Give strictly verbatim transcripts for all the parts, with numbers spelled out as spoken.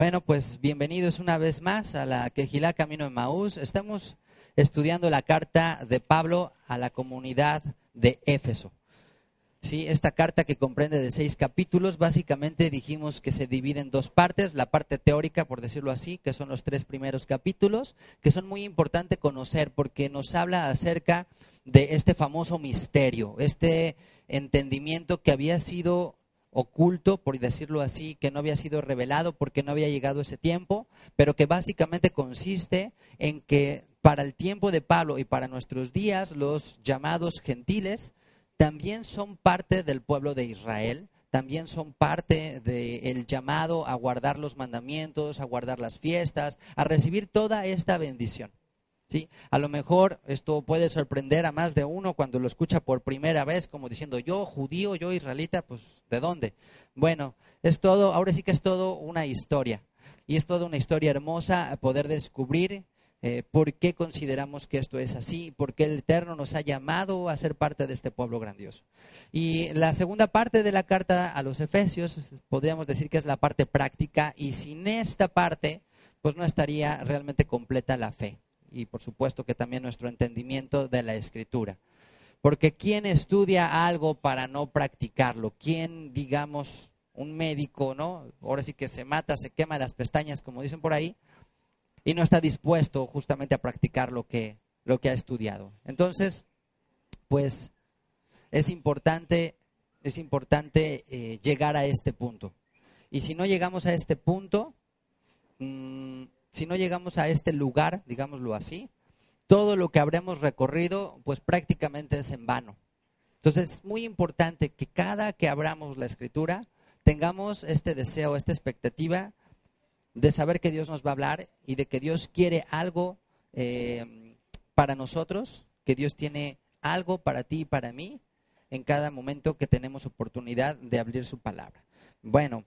Bueno, pues bienvenidos una vez más a la Quejilá Camino de Maús. Estamos estudiando la carta de Pablo a la comunidad de Éfeso. Sí, esta carta que comprende de seis capítulos, básicamente dijimos que se divide en dos partes, la parte teórica, por decirlo así, que son los tres primeros capítulos, que son muy importantes conocer porque nos habla acerca de este famoso misterio, este entendimiento que había sido oculto, por decirlo así, que no había sido revelado porque no había llegado ese tiempo, pero que básicamente consiste en que para el tiempo de Pablo y para nuestros días, los llamados gentiles también son parte del pueblo de Israel, también son parte del llamado a guardar los mandamientos, a guardar las fiestas, a recibir toda esta bendición. ¿Sí? A lo mejor esto puede sorprender a más de uno cuando lo escucha por primera vez, como diciendo, yo judío, yo israelita, pues ¿de dónde? Bueno, es todo, ahora sí que es todo una historia, y es toda una historia hermosa poder descubrir eh, por qué consideramos que esto es así, por qué el Eterno nos ha llamado a ser parte de este pueblo grandioso. Y la segunda parte de la carta a los Efesios, podríamos decir que es la parte práctica, y sin esta parte, pues no estaría realmente completa la fe. Y por supuesto que también nuestro entendimiento de la Escritura. Porque ¿quién estudia algo para no practicarlo? ¿Quién, digamos, un médico, ¿no? Ahora sí que se mata, se quema las pestañas, como dicen por ahí, y no está dispuesto justamente a practicar lo que, lo que ha estudiado? Entonces, pues es importante, es importante eh, llegar a este punto. Y si no llegamos a este punto, mmm, si no llegamos a este lugar, digámoslo así, todo lo que habremos recorrido, pues prácticamente es en vano. Entonces es muy importante que cada que abramos la Escritura, tengamos este deseo, esta expectativa de saber que Dios nos va a hablar y de que Dios quiere algo eh, para nosotros, que Dios tiene algo para ti y para mí en cada momento que tenemos oportunidad de abrir su palabra. Bueno,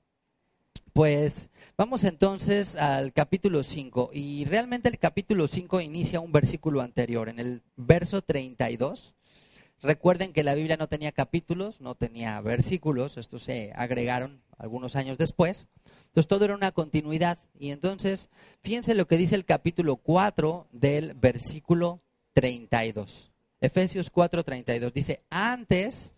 pues vamos entonces al capítulo cinco, y realmente el capítulo cinco inicia un versículo anterior, en el verso treinta y dos. Recuerden que la Biblia no tenía capítulos, no tenía versículos, estos se agregaron algunos años después, entonces todo era una continuidad. Y entonces fíjense lo que dice el capítulo cuatro del versículo treinta y dos, Efesios cuatro treinta y dos, dice, antes,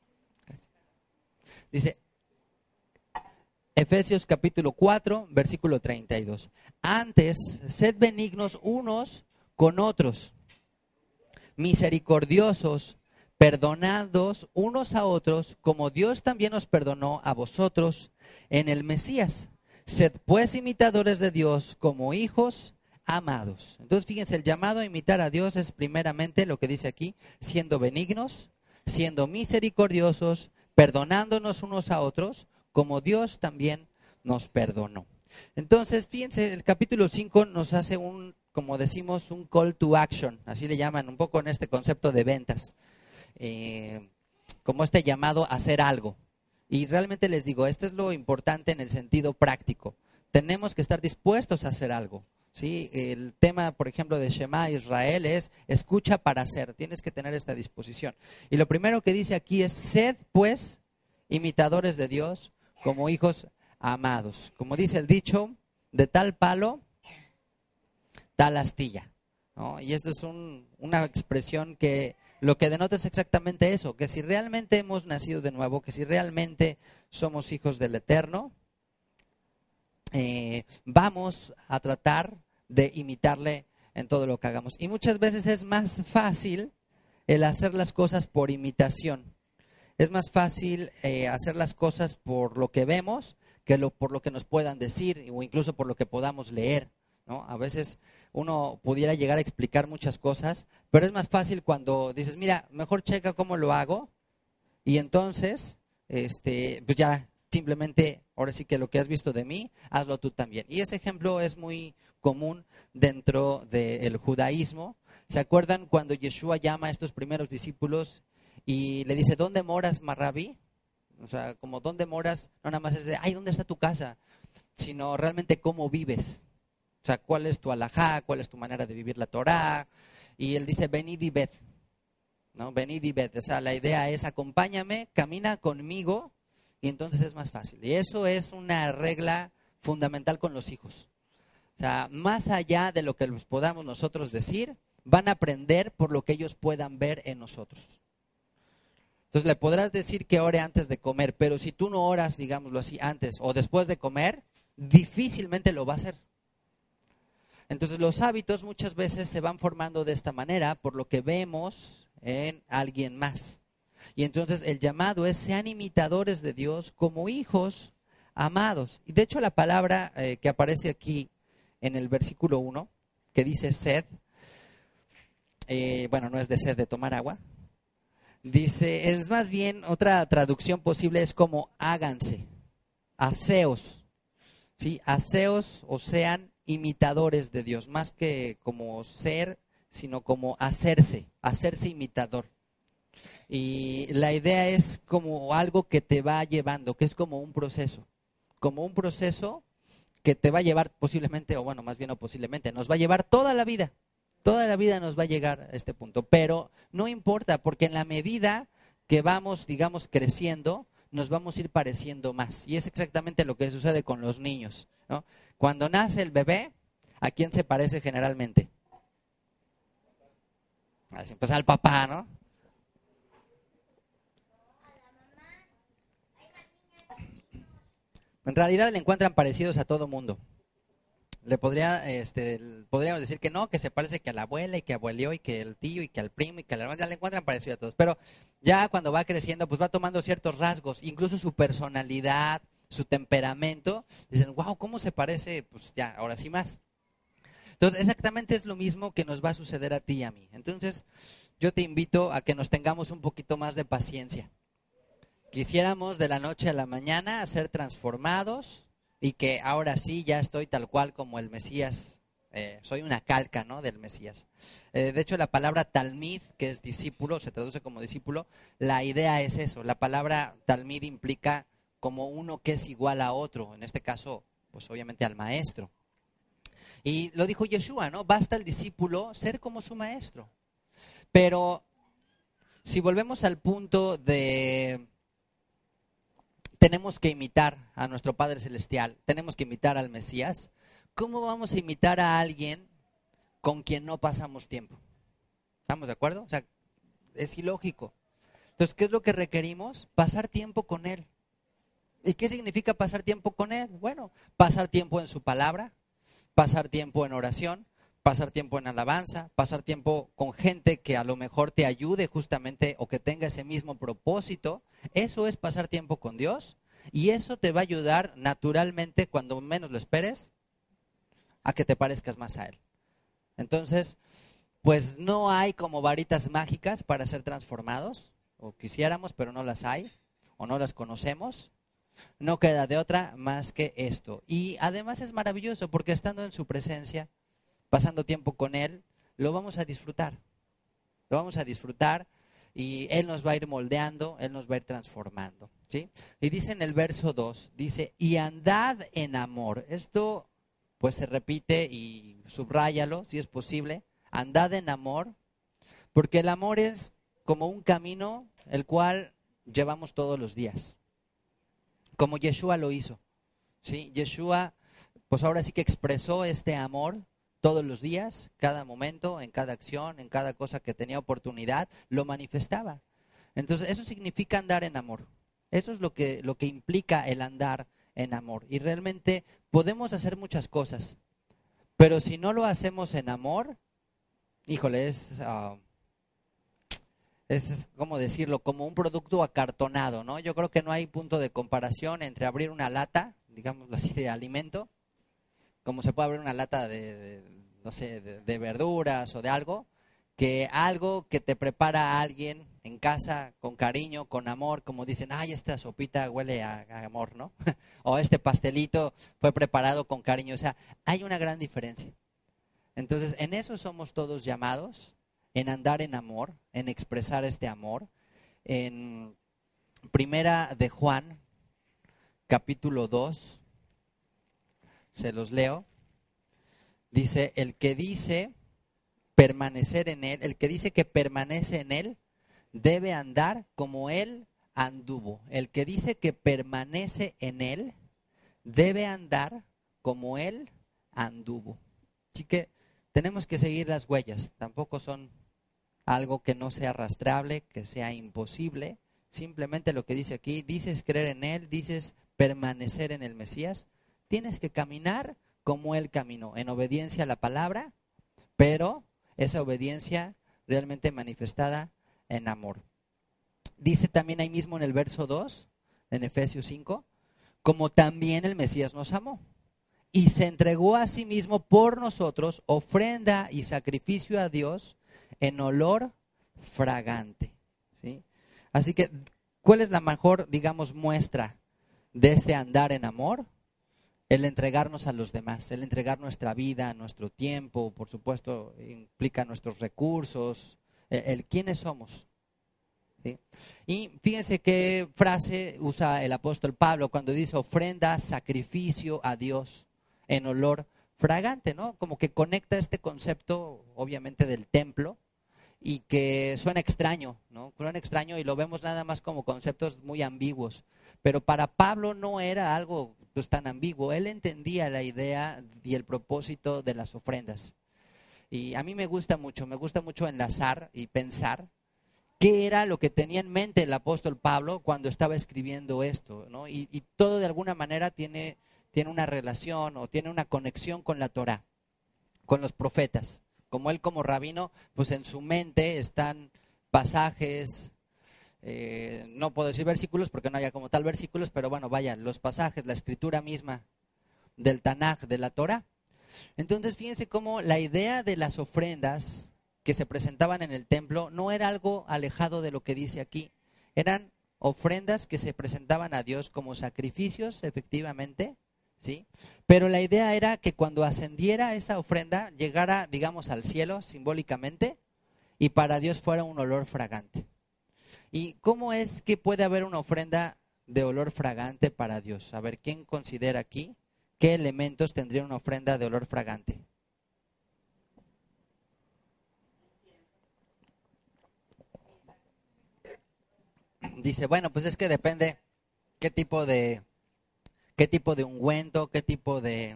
dice, Efesios capítulo cuatro, versículo treinta y dos. Antes, sed benignos unos con otros, misericordiosos, perdonados unos a otros, como Dios también os perdonó a vosotros en el Mesías. Sed pues imitadores de Dios como hijos amados. Entonces, fíjense, el llamado a imitar a Dios es primeramente lo que dice aquí, siendo benignos, siendo misericordiosos, perdonándonos unos a otros, como Dios también nos perdonó. Entonces, fíjense, el capítulo cinco nos hace un, como decimos, un call to action, así le llaman un poco en este concepto de ventas, eh, como este llamado a hacer algo. Y realmente les digo, esto es lo importante en el sentido práctico. Tenemos que estar dispuestos a hacer algo. ¿Sí? El tema, por ejemplo, de Shema Israel es escucha para hacer. Tienes que tener esta disposición. Y lo primero que dice aquí es, sed pues imitadores de Dios como hijos amados. Como dice el dicho, de tal palo, tal astilla, ¿no? Y esto es un, una expresión que lo que denota es exactamente eso, que si realmente hemos nacido de nuevo, que si realmente somos hijos del Eterno, eh, vamos a tratar de imitarle en todo lo que hagamos. Y muchas veces es más fácil el hacer las cosas por imitación. Es más fácil eh, hacer las cosas por lo que vemos que lo, por lo que nos puedan decir o incluso por lo que podamos leer, ¿no? A veces uno pudiera llegar a explicar muchas cosas, pero es más fácil cuando dices, mira, mejor checa cómo lo hago, y entonces, este, pues ya simplemente, ahora sí que lo que has visto de mí, hazlo tú también. Y ese ejemplo es muy común dentro del judaísmo. ¿Se acuerdan cuando Yeshua llama a estos primeros discípulos y le dice, ¿dónde moras, Marrabí? O sea, como ¿dónde moras? No nada más es de, ay, ¿dónde está tu casa? Sino realmente cómo vives. O sea, ¿cuál es tu alajá? ¿Cuál es tu manera de vivir la Torá? Y él dice, venid y ved, ¿no? Venid y ved. O sea, la idea es, acompáñame, camina conmigo, y entonces es más fácil. Y eso es una regla fundamental con los hijos. O sea, más allá de lo que les podamos nosotros decir, van a aprender por lo que ellos puedan ver en nosotros. Entonces le podrás decir que ore antes de comer, pero si tú no oras, digámoslo así, antes o después de comer, difícilmente lo va a hacer. Entonces los hábitos muchas veces se van formando de esta manera por lo que vemos en alguien más. Y entonces el llamado es: sean imitadores de Dios como hijos amados. Y de hecho la palabra eh, que aparece aquí en el versículo uno, que dice sed, eh, bueno, no es de sed de tomar agua, dice, es más bien, otra traducción posible es como háganse, haceos, ¿sí? Haceos o sean imitadores de Dios, más que como ser, sino como hacerse, hacerse imitador. Y la idea es como algo que te va llevando, que es como un proceso, como un proceso que te va a llevar posiblemente, o bueno, más bien no posiblemente, nos va a llevar toda la vida. Toda la vida nos va a llegar a este punto, pero no importa, porque en la medida que vamos, digamos, creciendo, nos vamos a ir pareciendo más. Y es exactamente lo que sucede con los niños, ¿no? Cuando nace el bebé, ¿a quién se parece generalmente? Pues al papá, ¿no? En realidad le encuentran parecidos a todo mundo. Le podría, este, podríamos decir que no, que se parece que a la abuela y que abuelió y que el tío y que al primo y que a la hermana, le encuentran parecido a todos. Pero ya cuando va creciendo, pues va tomando ciertos rasgos, incluso su personalidad, su temperamento. Dicen, wow, ¿cómo se parece? Pues ya, ahora sí más. Entonces, exactamente es lo mismo que nos va a suceder a ti y a mí. Entonces, yo te invito a que nos tengamos un poquito más de paciencia. Quisiéramos de la noche a la mañana ser transformados y que ahora sí ya estoy tal cual como el Mesías, eh, soy una calca, ¿no?, del Mesías. Eh, de hecho la palabra talmid, que es discípulo, se traduce como discípulo, la idea es eso, la palabra talmid implica como uno que es igual a otro, en este caso pues obviamente al maestro. Y lo dijo Yeshua, ¿no? Basta el discípulo ser como su maestro. Pero si volvemos al punto de tenemos que imitar a nuestro Padre Celestial, tenemos que imitar al Mesías, ¿cómo vamos a imitar a alguien con quien no pasamos tiempo? ¿Estamos de acuerdo? O sea, es ilógico. Entonces, ¿qué es lo que requerimos? Pasar tiempo con Él. ¿Y qué significa pasar tiempo con Él? Bueno, pasar tiempo en su palabra, pasar tiempo en oración, pasar tiempo en alabanza, pasar tiempo con gente que a lo mejor te ayude justamente o que tenga ese mismo propósito. Eso es pasar tiempo con Dios y eso te va a ayudar naturalmente, cuando menos lo esperes, a que te parezcas más a Él. Entonces, pues no hay como varitas mágicas para ser transformados, o quisiéramos, pero no las hay, o no las conocemos. No queda de otra más que esto. Y además es maravilloso porque estando en su presencia, pasando tiempo con Él, lo vamos a disfrutar. Lo vamos a disfrutar y Él nos va a ir moldeando, Él nos va a ir transformando, ¿sí? Y dice en el verso dos, dice, y andad en amor. Esto pues se repite y subráyalo si es posible. Andad en amor, porque el amor es como un camino el cual llevamos todos los días. Como Yeshua lo hizo, ¿sí? Yeshua pues ahora sí que expresó este amor todos los días, cada momento, en cada acción, en cada cosa que tenía oportunidad, lo manifestaba. Entonces, eso significa andar en amor. Eso es lo que, lo que implica el andar en amor. Y realmente podemos hacer muchas cosas, pero si no lo hacemos en amor, híjole, es, uh, es, ¿cómo decirlo? Como un producto acartonado, ¿no? Yo creo que no hay punto de comparación entre abrir una lata, digámoslo así, de alimento, como se puede abrir una lata de, de no sé, de, de verduras o de algo, que algo que te prepara alguien en casa con cariño, con amor, como dicen, ay, esta sopita huele a, a amor, ¿no? O este pastelito fue preparado con cariño. O sea, hay una gran diferencia. Entonces, en eso somos todos llamados, en andar en amor, en expresar este amor. En Primera de Juan, capítulo dos, se los leo. Dice, el que dice permanecer en Él, el que dice que permanece en Él, debe andar como Él anduvo. El que dice que permanece en Él, debe andar como Él anduvo. Así que tenemos que seguir las huellas, tampoco son algo que no sea arrastrable, que sea imposible. Simplemente lo que dice aquí, dices creer en Él, dices permanecer en el Mesías, tienes que caminar como Él caminó, en obediencia a la palabra, pero esa obediencia realmente manifestada en amor. Dice también ahí mismo en el verso dos, en Efesios cinco, como también el Mesías nos amó y se entregó a sí mismo por nosotros, ofrenda y sacrificio a Dios en olor fragante, ¿sí? Así que, ¿cuál es la mejor, digamos, muestra de este andar en amor? El entregarnos a los demás, el entregar nuestra vida, nuestro tiempo, por supuesto, implica nuestros recursos, el, el quiénes somos, ¿sí? Y fíjense qué frase usa el apóstol Pablo cuando dice ofrenda, sacrificio a Dios en olor fragante, ¿no? Como que conecta este concepto, obviamente, del templo, y que suena extraño, ¿no? Suena extraño y lo vemos nada más como conceptos muy ambiguos. Pero para Pablo no era algo pues tan ambiguo. Él entendía la idea y el propósito de las ofrendas. Y a mí me gusta mucho, me gusta mucho enlazar y pensar qué era lo que tenía en mente el apóstol Pablo cuando estaba escribiendo esto, ¿no? Y, y todo de alguna manera tiene, tiene una relación o tiene una conexión con la Torá, con los profetas. Como él como rabino, pues en su mente están pasajes, eh, no puedo decir versículos porque no haya como tal versículos, pero bueno, vaya, los pasajes, la escritura misma del Tanaj, de la Torah. Entonces fíjense cómo la idea de las ofrendas que se presentaban en el templo no era algo alejado de lo que dice aquí. Eran ofrendas que se presentaban a Dios como sacrificios, efectivamente, ¿sí? Pero la idea era que cuando ascendiera esa ofrenda, llegara, digamos, al cielo simbólicamente y para Dios fuera un olor fragante. ¿Y cómo es que puede haber una ofrenda de olor fragante para Dios? A ver, ¿quién considera aquí qué elementos tendría una ofrenda de olor fragante? Dice, bueno, pues es que depende qué tipo de, qué tipo de ungüento, qué tipo de...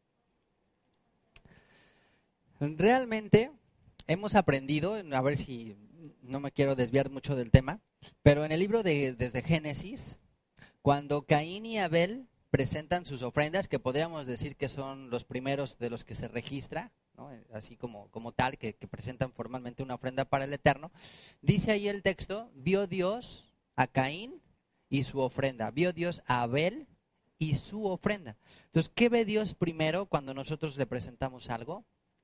Realmente hemos aprendido, a ver si no me quiero desviar mucho del tema, pero en el libro de desde Génesis, cuando Caín y Abel presentan sus ofrendas, que podríamos decir que son los primeros de los que se registra, ¿no? Así como, como tal, que, que presentan formalmente una ofrenda para el Eterno, dice ahí el texto, vio Dios a Caín y su ofrenda, vio Dios a Abel y su ofrenda. Entonces, ¿qué ve Dios primero cuando nosotros le presentamos algo?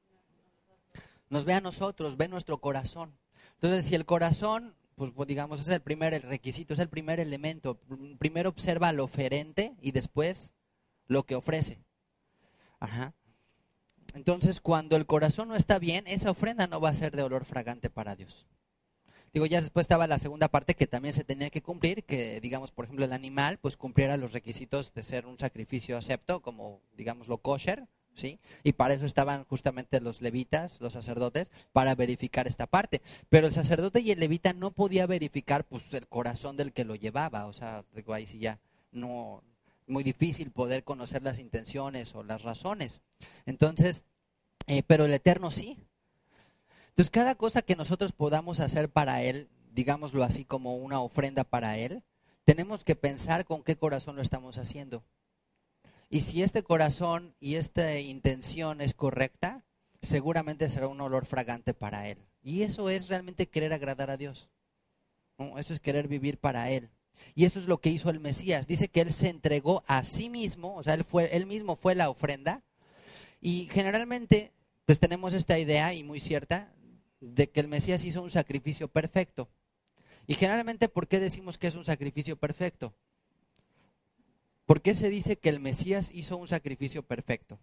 Nos ve a nosotros, ve nuestro corazón. Entonces, si el corazón, pues, pues digamos, es el primer el requisito, es el primer elemento. Primero observa lo oferente y después lo que ofrece. Ajá. Entonces, cuando el corazón no está bien, esa ofrenda no va a ser de olor fragante para Dios. Digo, ya después estaba la segunda parte que también se tenía que cumplir, que digamos, por ejemplo, el animal, pues cumpliera los requisitos de ser un sacrificio acepto, como digamos lo kosher, ¿sí? Y para eso estaban justamente los levitas, los sacerdotes, para verificar esta parte. Pero el sacerdote y el levita no podía verificar pues el corazón del que lo llevaba, o sea, digo, ahí sí ya no, muy difícil poder conocer las intenciones o las razones. Entonces, eh, pero el Eterno sí. Entonces, cada cosa que nosotros podamos hacer para Él, digámoslo así como una ofrenda para Él, tenemos que pensar con qué corazón lo estamos haciendo. Y si este corazón y esta intención es correcta, seguramente será un olor fragante para Él. Y eso es realmente querer agradar a Dios, ¿no? Eso es querer vivir para Él. Y eso es lo que hizo el Mesías. Dice que Él se entregó a sí mismo, o sea, Él, fue, él mismo fue la ofrenda. Y generalmente, pues tenemos esta idea, y muy cierta, de que el Mesías hizo un sacrificio perfecto. Y generalmente, ¿por qué decimos que es un sacrificio perfecto? ¿Por qué se dice que el Mesías hizo un sacrificio perfecto?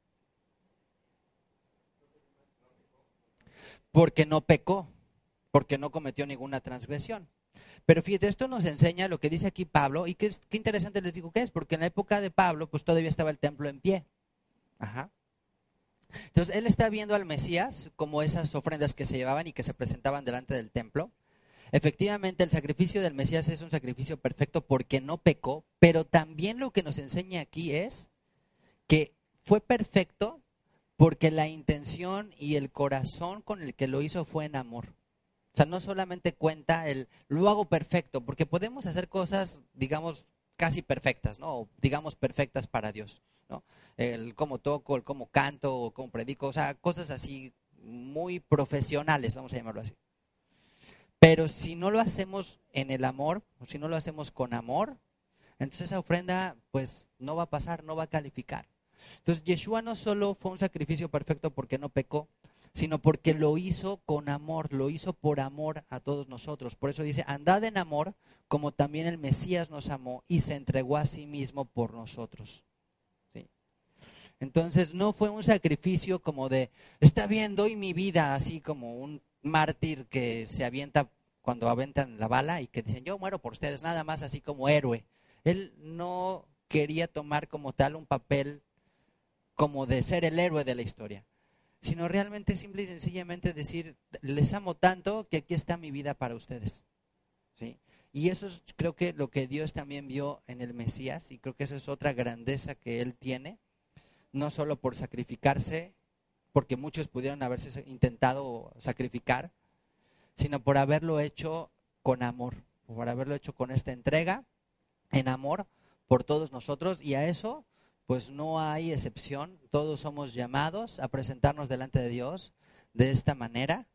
Porque no pecó, porque no cometió ninguna transgresión. Pero fíjate, esto nos enseña lo que dice aquí Pablo, y qué, es, qué interesante les digo que es, porque en la época de Pablo, pues todavía estaba el templo en pie. Ajá. Entonces, él está viendo al Mesías como esas ofrendas que se llevaban y que se presentaban delante del templo. Efectivamente, el sacrificio del Mesías es un sacrificio perfecto porque no pecó, pero también lo que nos enseña aquí es que fue perfecto porque la intención y el corazón con el que lo hizo fue en amor. O sea, no solamente cuenta el, lo hago perfecto, porque podemos hacer cosas, digamos, casi perfectas, ¿no? O digamos perfectas para Dios, ¿no? El cómo toco, el cómo canto, o cómo predico, o sea, cosas así muy profesionales, vamos a llamarlo así. Pero si no lo hacemos en el amor, o si no lo hacemos con amor, entonces esa ofrenda pues no va a pasar, no va a calificar. Entonces Yeshua no solo fue un sacrificio perfecto porque no pecó, sino porque lo hizo con amor, lo hizo por amor a todos nosotros. Por eso dice, andad en amor como también el Mesías nos amó y se entregó a sí mismo por nosotros. ¿Sí? Entonces no fue un sacrificio como de, está bien, doy mi vida, así como un mártir que se avienta cuando aventan la bala y que dicen, yo muero por ustedes, nada más así como héroe. Él no quería tomar como tal un papel como de ser el héroe de la historia, sino realmente simple y sencillamente decir, les amo tanto que aquí está mi vida para ustedes. ¿Sí? Y eso es, creo que lo que Dios también vio en el Mesías, y creo que esa es otra grandeza que Él tiene, no solo por sacrificarse, porque muchos pudieron haberse intentado sacrificar, sino por haberlo hecho con amor, por haberlo hecho con esta entrega en amor por todos nosotros, y a eso pues no hay excepción. Todos somos llamados a presentarnos delante de Dios de esta manera,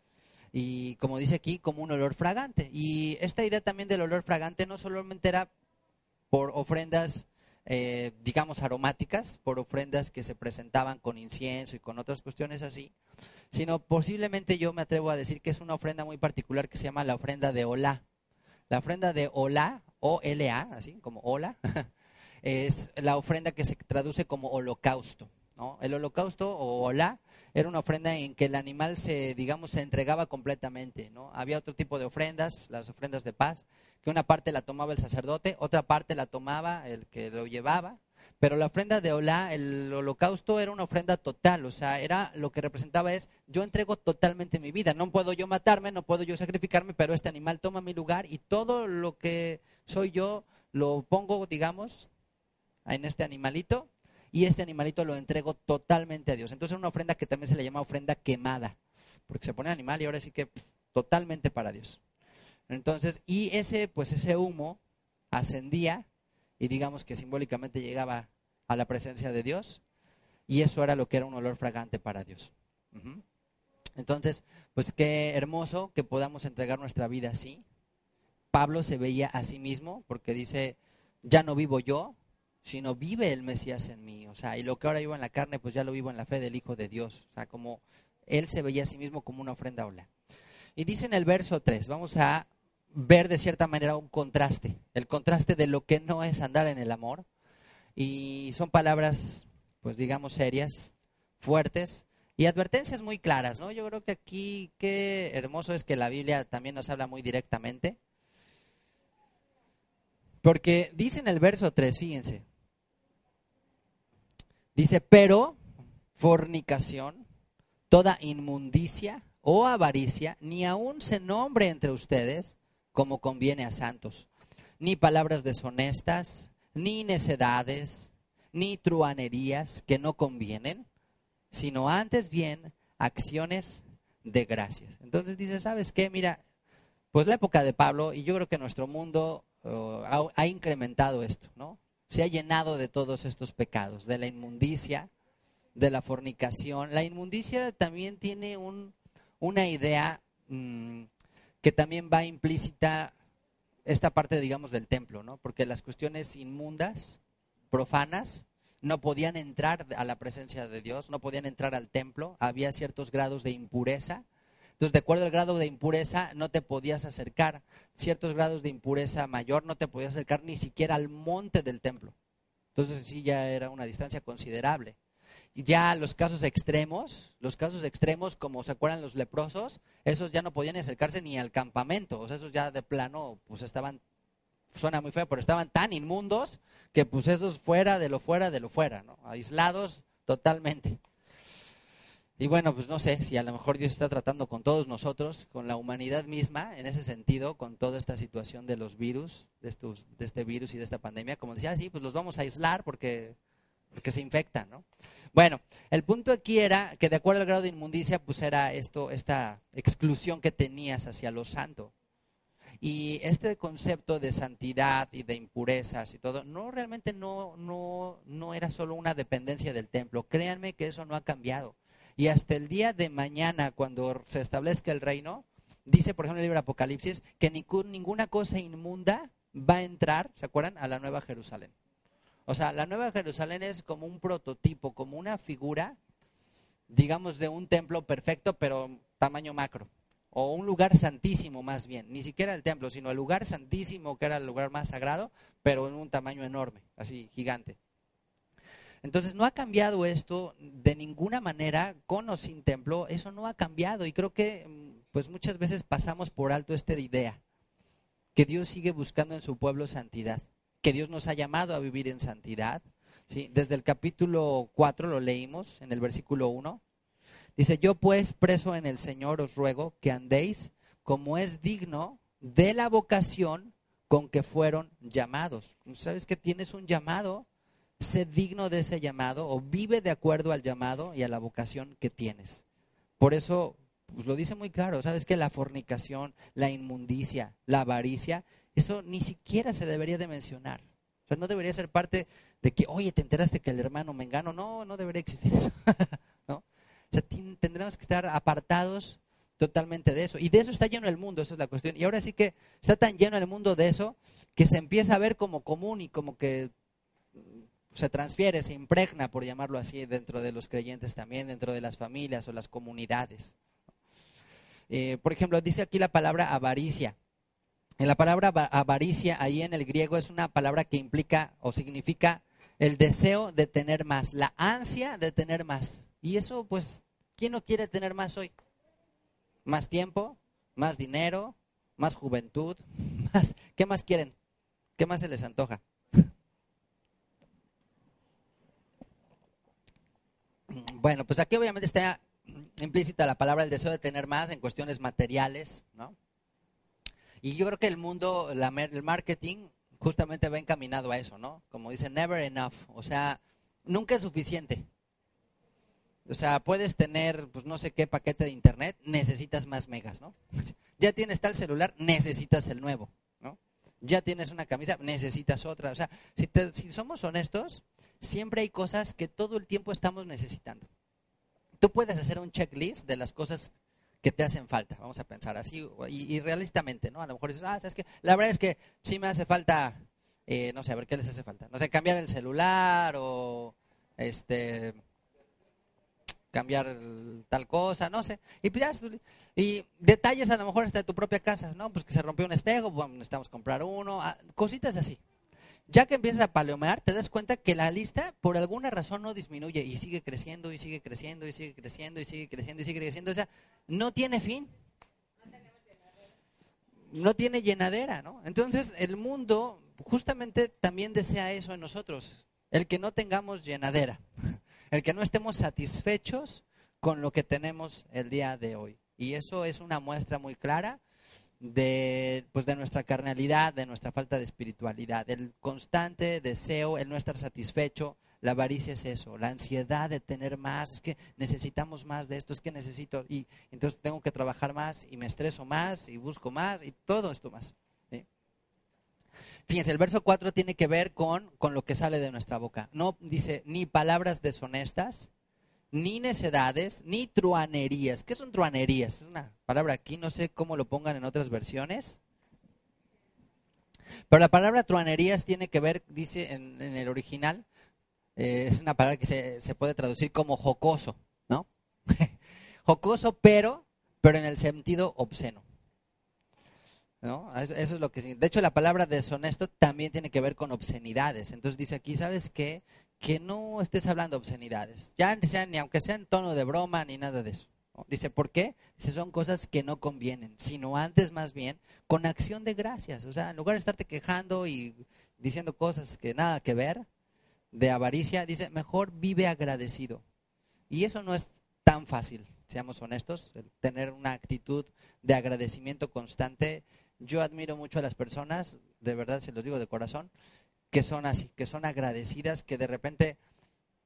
y como dice aquí, como un olor fragante. Y esta idea también del olor fragante no solamente era por ofrendas eh, digamos aromáticas, por ofrendas que se presentaban con incienso y con otras cuestiones así, sino posiblemente yo me atrevo a decir que es una ofrenda muy particular que se llama la ofrenda de Olá. La ofrenda de Olá, O L A, así como Hola, es la ofrenda que se traduce como holocausto, ¿no? El holocausto o Olá era una ofrenda en que el animal se, digamos, se entregaba completamente, ¿no? Había otro tipo de ofrendas, las ofrendas de paz, que una parte la tomaba el sacerdote, otra parte la tomaba el que lo llevaba, pero la ofrenda de Olá, el holocausto, era una ofrenda total, o sea, era lo que representaba es, yo entrego totalmente mi vida, no puedo yo matarme, no puedo yo sacrificarme, pero este animal toma mi lugar y todo lo que soy yo lo pongo, digamos, en este animalito, y este animalito lo entrego totalmente a Dios. Entonces es una ofrenda que también se le llama ofrenda quemada, porque se pone el animal y ahora sí que pff, totalmente para Dios. Entonces, y ese, pues ese humo ascendía y digamos que simbólicamente llegaba a la presencia de Dios, y eso era lo que era un olor fragante para Dios. Uh-huh. Entonces, pues qué hermoso que podamos entregar nuestra vida así. Pablo se veía a sí mismo porque dice, ya no vivo yo, sino vive el Mesías en mí. O sea, y lo que ahora vivo en la carne, pues ya lo vivo en la fe del Hijo de Dios. O sea, como él se veía a sí mismo como una ofrenda Olá. Y dice en el verso tres, vamos a ver de cierta manera un contraste, el contraste de lo que no es andar en el amor. Y son palabras, pues digamos, serias, fuertes y advertencias muy claras, ¿no? Yo creo que aquí qué hermoso es que la Biblia también nos habla muy directamente. Porque dice en el verso tres, fíjense, dice, pero fornicación, toda inmundicia o avaricia, ni aun se nombre entre ustedes como conviene a santos, ni palabras deshonestas, ni necedades, ni truanerías que no convienen, sino antes bien acciones de gracias. Entonces dice, ¿sabes qué? Mira, pues la época de Pablo, y yo creo que nuestro mundo uh, ha, ha incrementado esto, ¿no? Se ha llenado de todos estos pecados, de la inmundicia, de la fornicación. La inmundicia también tiene un, una idea mmm, que también va implícita esta parte, digamos, del templo, ¿no? Porque las cuestiones inmundas, profanas, no podían entrar a la presencia de Dios, no podían entrar al templo, había ciertos grados de impureza. Entonces, de acuerdo al grado de impureza, no te podías acercar. Ciertos grados de impureza mayor, no te podías acercar ni siquiera al monte del templo. Entonces, sí, ya era una distancia considerable. Y ya los casos extremos, los casos extremos, como se acuerdan los leprosos, esos ya no podían acercarse ni al campamento. O sea, esos ya de plano, pues estaban, suena muy feo, pero estaban tan inmundos que pues esos fuera de lo fuera de lo fuera, ¿no? Aislados totalmente. Y bueno, pues no sé si a lo mejor Dios está tratando con todos nosotros, con la humanidad misma, en ese sentido, con toda esta situación de los virus, de, estos, de este virus y de esta pandemia, como decía, ah, sí, pues los vamos a aislar porque porque se infectan, ¿no? Bueno, el punto aquí era que de acuerdo al grado de inmundicia, pues era esto, esta exclusión que tenías hacia lo santo. Y este concepto de santidad y de impurezas y todo, no realmente no, no, no era solo una dependencia del templo. Créanme que eso no ha cambiado. Y hasta el día de mañana, cuando se establezca el reino, dice por ejemplo el libro de Apocalipsis, que ningún, ninguna cosa inmunda va a entrar, ¿se acuerdan?, a la Nueva Jerusalén. O sea, la Nueva Jerusalén es como un prototipo, como una figura, digamos, de un templo perfecto, pero tamaño macro. O un lugar santísimo más bien, ni siquiera el templo, sino el lugar santísimo que era el lugar más sagrado, pero en un tamaño enorme, así gigante. Entonces no ha cambiado esto de ninguna manera, con o sin templo, eso no ha cambiado. Y creo que pues muchas veces pasamos por alto esta idea, que Dios sigue buscando en su pueblo santidad, que Dios nos ha llamado a vivir en santidad, ¿sí? Desde el capítulo cuatro lo leímos, en el versículo uno. Dice, yo pues preso en el Señor os ruego que andéis como es digno de la vocación con que fueron llamados. ¿Sabes que tienes un llamado? Sé digno de ese llamado o vive de acuerdo al llamado y a la vocación que tienes. Por eso, pues lo dice muy claro, ¿sabes que la fornicación, la inmundicia, la avaricia, eso ni siquiera se debería de mencionar? O sea, no debería ser parte de que, oye, ¿te enteraste que el hermano mengano? No, no debería existir eso, ¿no? O sea, tendremos que estar apartados totalmente de eso. Y de eso está lleno el mundo, esa es la cuestión. Y ahora sí que está tan lleno el mundo de eso que se empieza a ver como común y como que se transfiere, se impregna, por llamarlo así, dentro de los creyentes también, dentro de las familias o las comunidades. Eh, por ejemplo, dice aquí la palabra avaricia. En la palabra avaricia, ahí en el griego, es una palabra que implica o significa el deseo de tener más, la ansia de tener más. Y eso, pues, ¿quién no quiere tener más hoy? Más tiempo, más dinero, más juventud, más. ¿Qué más quieren? ¿Qué más se les antoja? Bueno, pues aquí obviamente está implícita la palabra el deseo de tener más en cuestiones materiales, ¿no? Y yo creo que el mundo, la, el marketing, justamente va encaminado a eso, ¿no? Como dice, never enough, o sea, nunca es suficiente. O sea, puedes tener, pues no sé qué paquete de internet, necesitas más megas, ¿no? Ya tienes tal celular, necesitas el nuevo, ¿no? Ya tienes una camisa, necesitas otra. O sea, si, te, si somos honestos, siempre hay cosas que todo el tiempo estamos necesitando. Tú puedes hacer un checklist de las cosas que te hacen falta, vamos a pensar así, y, y realistamente, ¿no? A lo mejor dices, ah, ¿sabes qué? La verdad es que sí me hace falta, eh, no sé, a ver, ¿qué les hace falta? No sé, cambiar el celular o, este... cambiar tal cosa, no sé. Y, pues ya, y detalles a lo mejor hasta de tu propia casa, ¿no? Pues que se rompió un espejo, bueno, necesitamos comprar uno, cositas así. Ya que empiezas a palomear, te das cuenta que la lista por alguna razón no disminuye y sigue creciendo y sigue creciendo y sigue creciendo y sigue creciendo y sigue creciendo. O sea, no tiene fin. No tiene llenadera, ¿no? Entonces el mundo justamente también desea eso en nosotros, el que no tengamos llenadera. El que no estemos satisfechos con lo que tenemos el día de hoy. Y eso es una muestra muy clara de, pues de nuestra carnalidad, de nuestra falta de espiritualidad. El constante deseo, el no estar satisfecho, la avaricia es eso, la ansiedad de tener más, es que necesitamos más de esto, es que necesito, y entonces tengo que trabajar más y me estreso más y busco más y todo esto más. ¿Sí? Fíjense, el verso cuatro tiene que ver con, con lo que sale de nuestra boca. No dice ni palabras deshonestas, ni necedades, ni truanerías. ¿Qué son truanerías? Es una palabra aquí, no sé cómo lo pongan en otras versiones. Pero la palabra truanerías tiene que ver, dice en, en el original, eh, es una palabra que se, se puede traducir como jocoso, ¿no? Jocoso, pero, pero en el sentido obsceno. ¿No? Eso, eso es lo que, de hecho la palabra deshonesto también tiene que ver con obscenidades. Entonces dice aquí, ¿sabes qué? Que no estés hablando obscenidades, ya sean, ni aunque sea en tono de broma ni nada de eso, ¿no? Dice, ¿por qué? Dice, son cosas que no convienen, sino antes más bien con acción de gracias. O sea, en lugar de estarte quejando y diciendo cosas que nada que ver, de avaricia, dice, mejor vive agradecido. Y eso no es tan fácil, seamos honestos, el tener una actitud de agradecimiento constante. Yo admiro mucho a las personas, de verdad se los digo de corazón, que son así, que son agradecidas, que de repente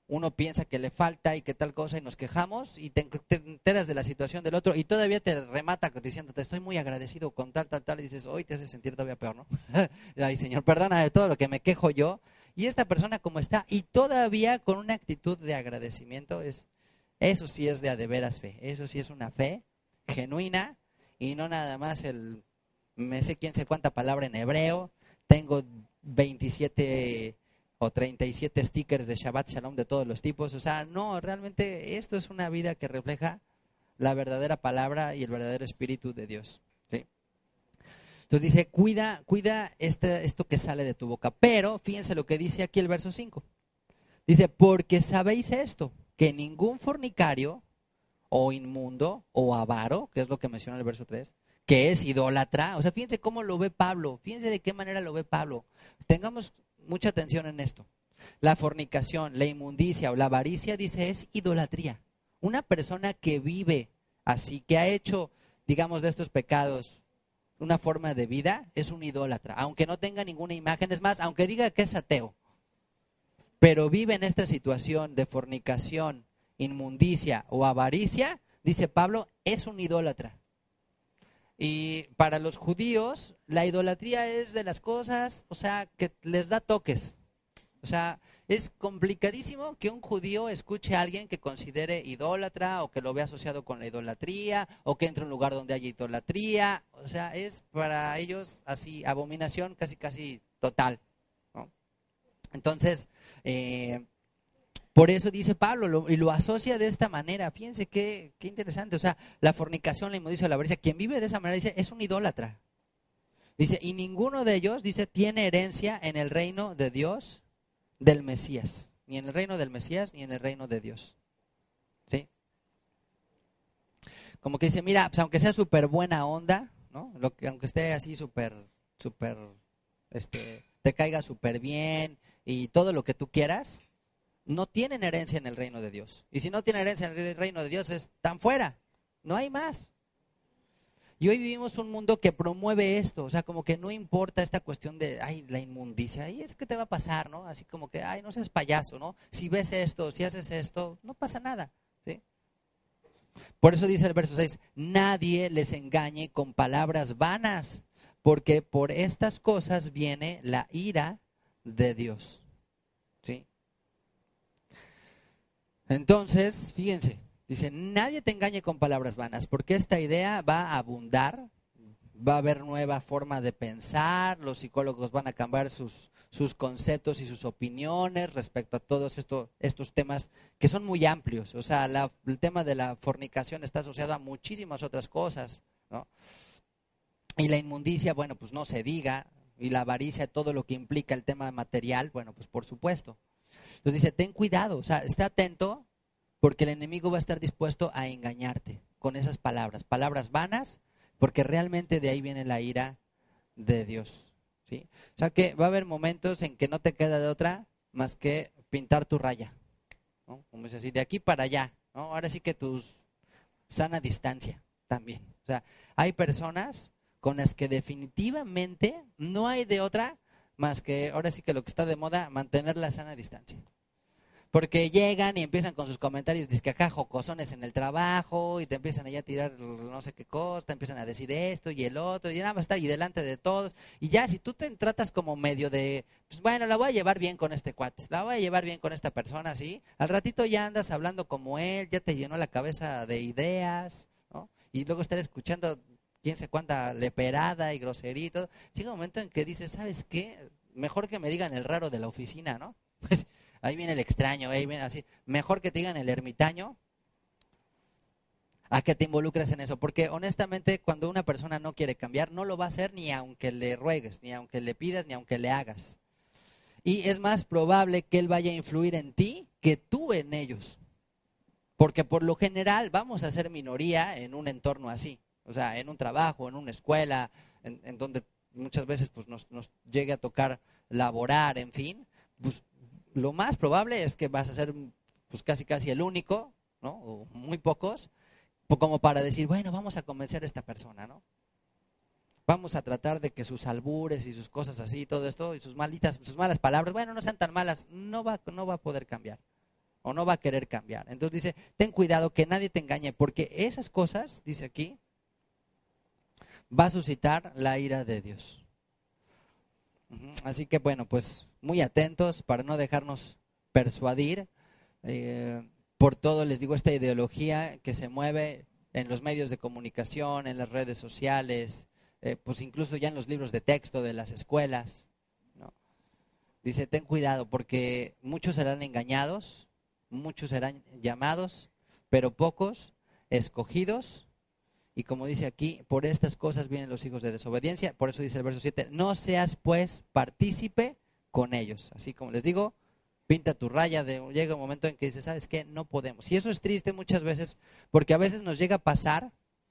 uno piensa que le falta y que tal cosa y nos quejamos y te, te enteras de la situación del otro y todavía te remata diciéndote estoy muy agradecido con tal, tal, tal y dices, hoy te hace sentir todavía peor, ¿no? Ay, Señor, perdona de todo lo que me quejo yo. Y esta persona como está y todavía con una actitud de agradecimiento, es, eso sí es de a de veras fe, eso sí es una fe genuina y no nada más el, me sé quién sé cuánta palabra en hebreo, tengo veintisiete o treinta y siete stickers de Shabbat Shalom de todos los tipos. O sea, no, realmente esto es una vida que refleja la verdadera palabra y el verdadero espíritu de Dios, ¿sí? Entonces dice, cuida, cuida este, esto que sale de tu boca. Pero fíjense lo que dice aquí el verso cinco. Dice, porque sabéis esto, que ningún fornicario o inmundo o avaro, que es lo que menciona el verso tres, que es idólatra. O sea, fíjense cómo lo ve Pablo, fíjense de qué manera lo ve Pablo. Tengamos mucha atención en esto. La fornicación, la inmundicia o la avaricia, dice, es idolatría. Una persona que vive así, que ha hecho, digamos, de estos pecados una forma de vida, es un idólatra. Aunque no tenga ninguna imagen, es más, aunque diga que es ateo, pero vive en esta situación de fornicación, inmundicia o avaricia, dice Pablo, es un idólatra. Y para los judíos, la idolatría es de las cosas, o sea, que les da toques. O sea, es complicadísimo que un judío escuche a alguien que considere idólatra o que lo vea asociado con la idolatría o que entre a un lugar donde haya idolatría. O sea, es para ellos así, abominación casi casi total, ¿no? Entonces, eh, por eso dice Pablo, lo, y lo asocia de esta manera. Fíjense qué, qué interesante. O sea, la fornicación, la inmundicia, la avaricia, quien vive de esa manera, dice, es un idólatra. Dice, y ninguno de ellos, dice, tiene herencia en el reino de Dios, del Mesías. Ni en el reino del Mesías, ni en el reino de Dios. ¿Sí? Como que dice, mira, pues aunque sea súper buena onda, ¿no? Lo que, aunque esté así súper, súper, este, te caiga súper bien y todo lo que tú quieras, no tienen herencia en el reino de Dios. Y si no tienen herencia en el reino de Dios, están fuera. No hay más. Y hoy vivimos un mundo que promueve esto. O sea, como que no importa esta cuestión de, ay, la inmundicia. Ay, es que te va a pasar, ¿no? Así como que, ay, no seas payaso, ¿no? Si ves esto, si haces esto, no pasa nada, ¿sí? Por eso dice el verso seis, nadie les engañe con palabras vanas, porque por estas cosas viene la ira de Dios, ¿sí? Entonces, fíjense, dice, nadie te engañe con palabras vanas, porque esta idea va a abundar, va a haber nueva forma de pensar, los psicólogos van a cambiar sus, sus conceptos y sus opiniones respecto a todos esto, estos temas que son muy amplios. O sea, la, el tema de la fornicación está asociado a muchísimas otras cosas, ¿no? Y la inmundicia, bueno, pues no se diga, y la avaricia, todo lo que implica el tema material, bueno, pues por supuesto. Entonces dice, ten cuidado, o sea, esté atento porque el enemigo va a estar dispuesto a engañarte con esas palabras, palabras vanas, porque realmente de ahí viene la ira de Dios, ¿sí? O sea que va a haber momentos en que no te queda de otra más que pintar tu raya, ¿no? Como dice así, de aquí para allá, ¿no? Ahora sí que tu sana distancia también. O sea, hay personas con las que definitivamente no hay de otra más que, ahora sí que lo que está de moda, mantener la sana distancia. Porque llegan y empiezan con sus comentarios dizque acá jocosones en el trabajo y te empiezan allá a tirar no sé qué cosa, te empiezan a decir esto y el otro y nada más está ahí delante de todos. Y ya si tú te tratas como medio de, pues bueno, la voy a llevar bien con este cuate, la voy a llevar bien con esta persona, ¿sí? Al ratito ya andas hablando como él, ya te llenó la cabeza de ideas, ¿no? Y luego estar escuchando quién sé cuánta leperada y groserito. Llega un momento en que dices, ¿sabes qué? Mejor que me digan el raro de la oficina, ¿no? Pues ahí viene el extraño, ahí viene así. Mejor que te digan el ermitaño a que te involucres en eso. Porque honestamente cuando una persona no quiere cambiar, no lo va a hacer ni aunque le ruegues, ni aunque le pidas, ni aunque le hagas. Y es más probable que él vaya a influir en ti que tú en ellos. Porque por lo general vamos a ser minoría en un entorno así. O sea, en un trabajo, en una escuela, en, en donde muchas veces pues, nos, nos llegue a tocar laborar, en fin. Pues lo más probable es que vas a ser pues casi casi el único, ¿no? O muy pocos, como para decir, bueno, vamos a convencer a esta persona, ¿no? Vamos a tratar de que sus albures y sus cosas así, todo esto, y sus malitas, sus malas palabras, bueno, no sean tan malas, no va, no va a poder cambiar. o no va a querer cambiar. Entonces dice, ten cuidado que nadie te engañe, porque esas cosas, dice aquí, va a suscitar la ira de Dios. Uh-huh. Así que bueno, pues muy atentos para no dejarnos persuadir eh, por todo, les digo, esta ideología que se mueve en los medios de comunicación, en las redes sociales, eh, pues incluso ya en los libros de texto de las escuelas, ¿no? Dice, ten cuidado porque muchos serán engañados, muchos serán llamados, pero pocos escogidos. Y como dice aquí, por estas cosas vienen los hijos de desobediencia. Por eso dice el verso siete, no seas pues partícipe con ellos. Así como les digo, pinta tu raya, de, llega un momento en que dices, ¿sabes qué? No podemos. Y eso es triste muchas veces, porque a veces nos llega a pasar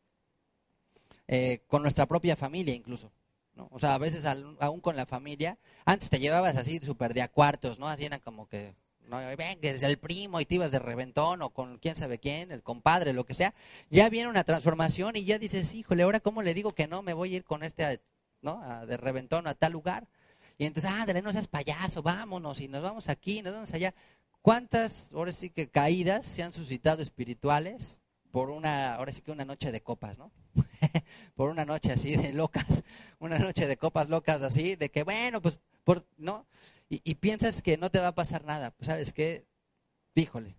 eh, con nuestra propia familia incluso, ¿no? O sea, a veces al, aún con la familia, antes te llevabas así súper de a cuartos, ¿no? Así eran como que, no, ven, que es el primo y te ibas de reventón o con quién sabe quién, el compadre, lo que sea. Ya viene una transformación y ya dices, híjole, ahora cómo le digo que no, me voy a ir con este, ¿no? A, de reventón a tal lugar. Y entonces, ah, dale, no seas payaso, vámonos, y nos vamos aquí, nos vamos allá. ¿Cuántas, ahora sí que caídas se han suscitado espirituales por una, ahora sí que una noche de copas, ¿no? Por una noche así de locas, una noche de copas locas así, de que bueno, pues, por, ¿no? Y, y piensas que no te va a pasar nada, pues ¿sabes qué? Híjole,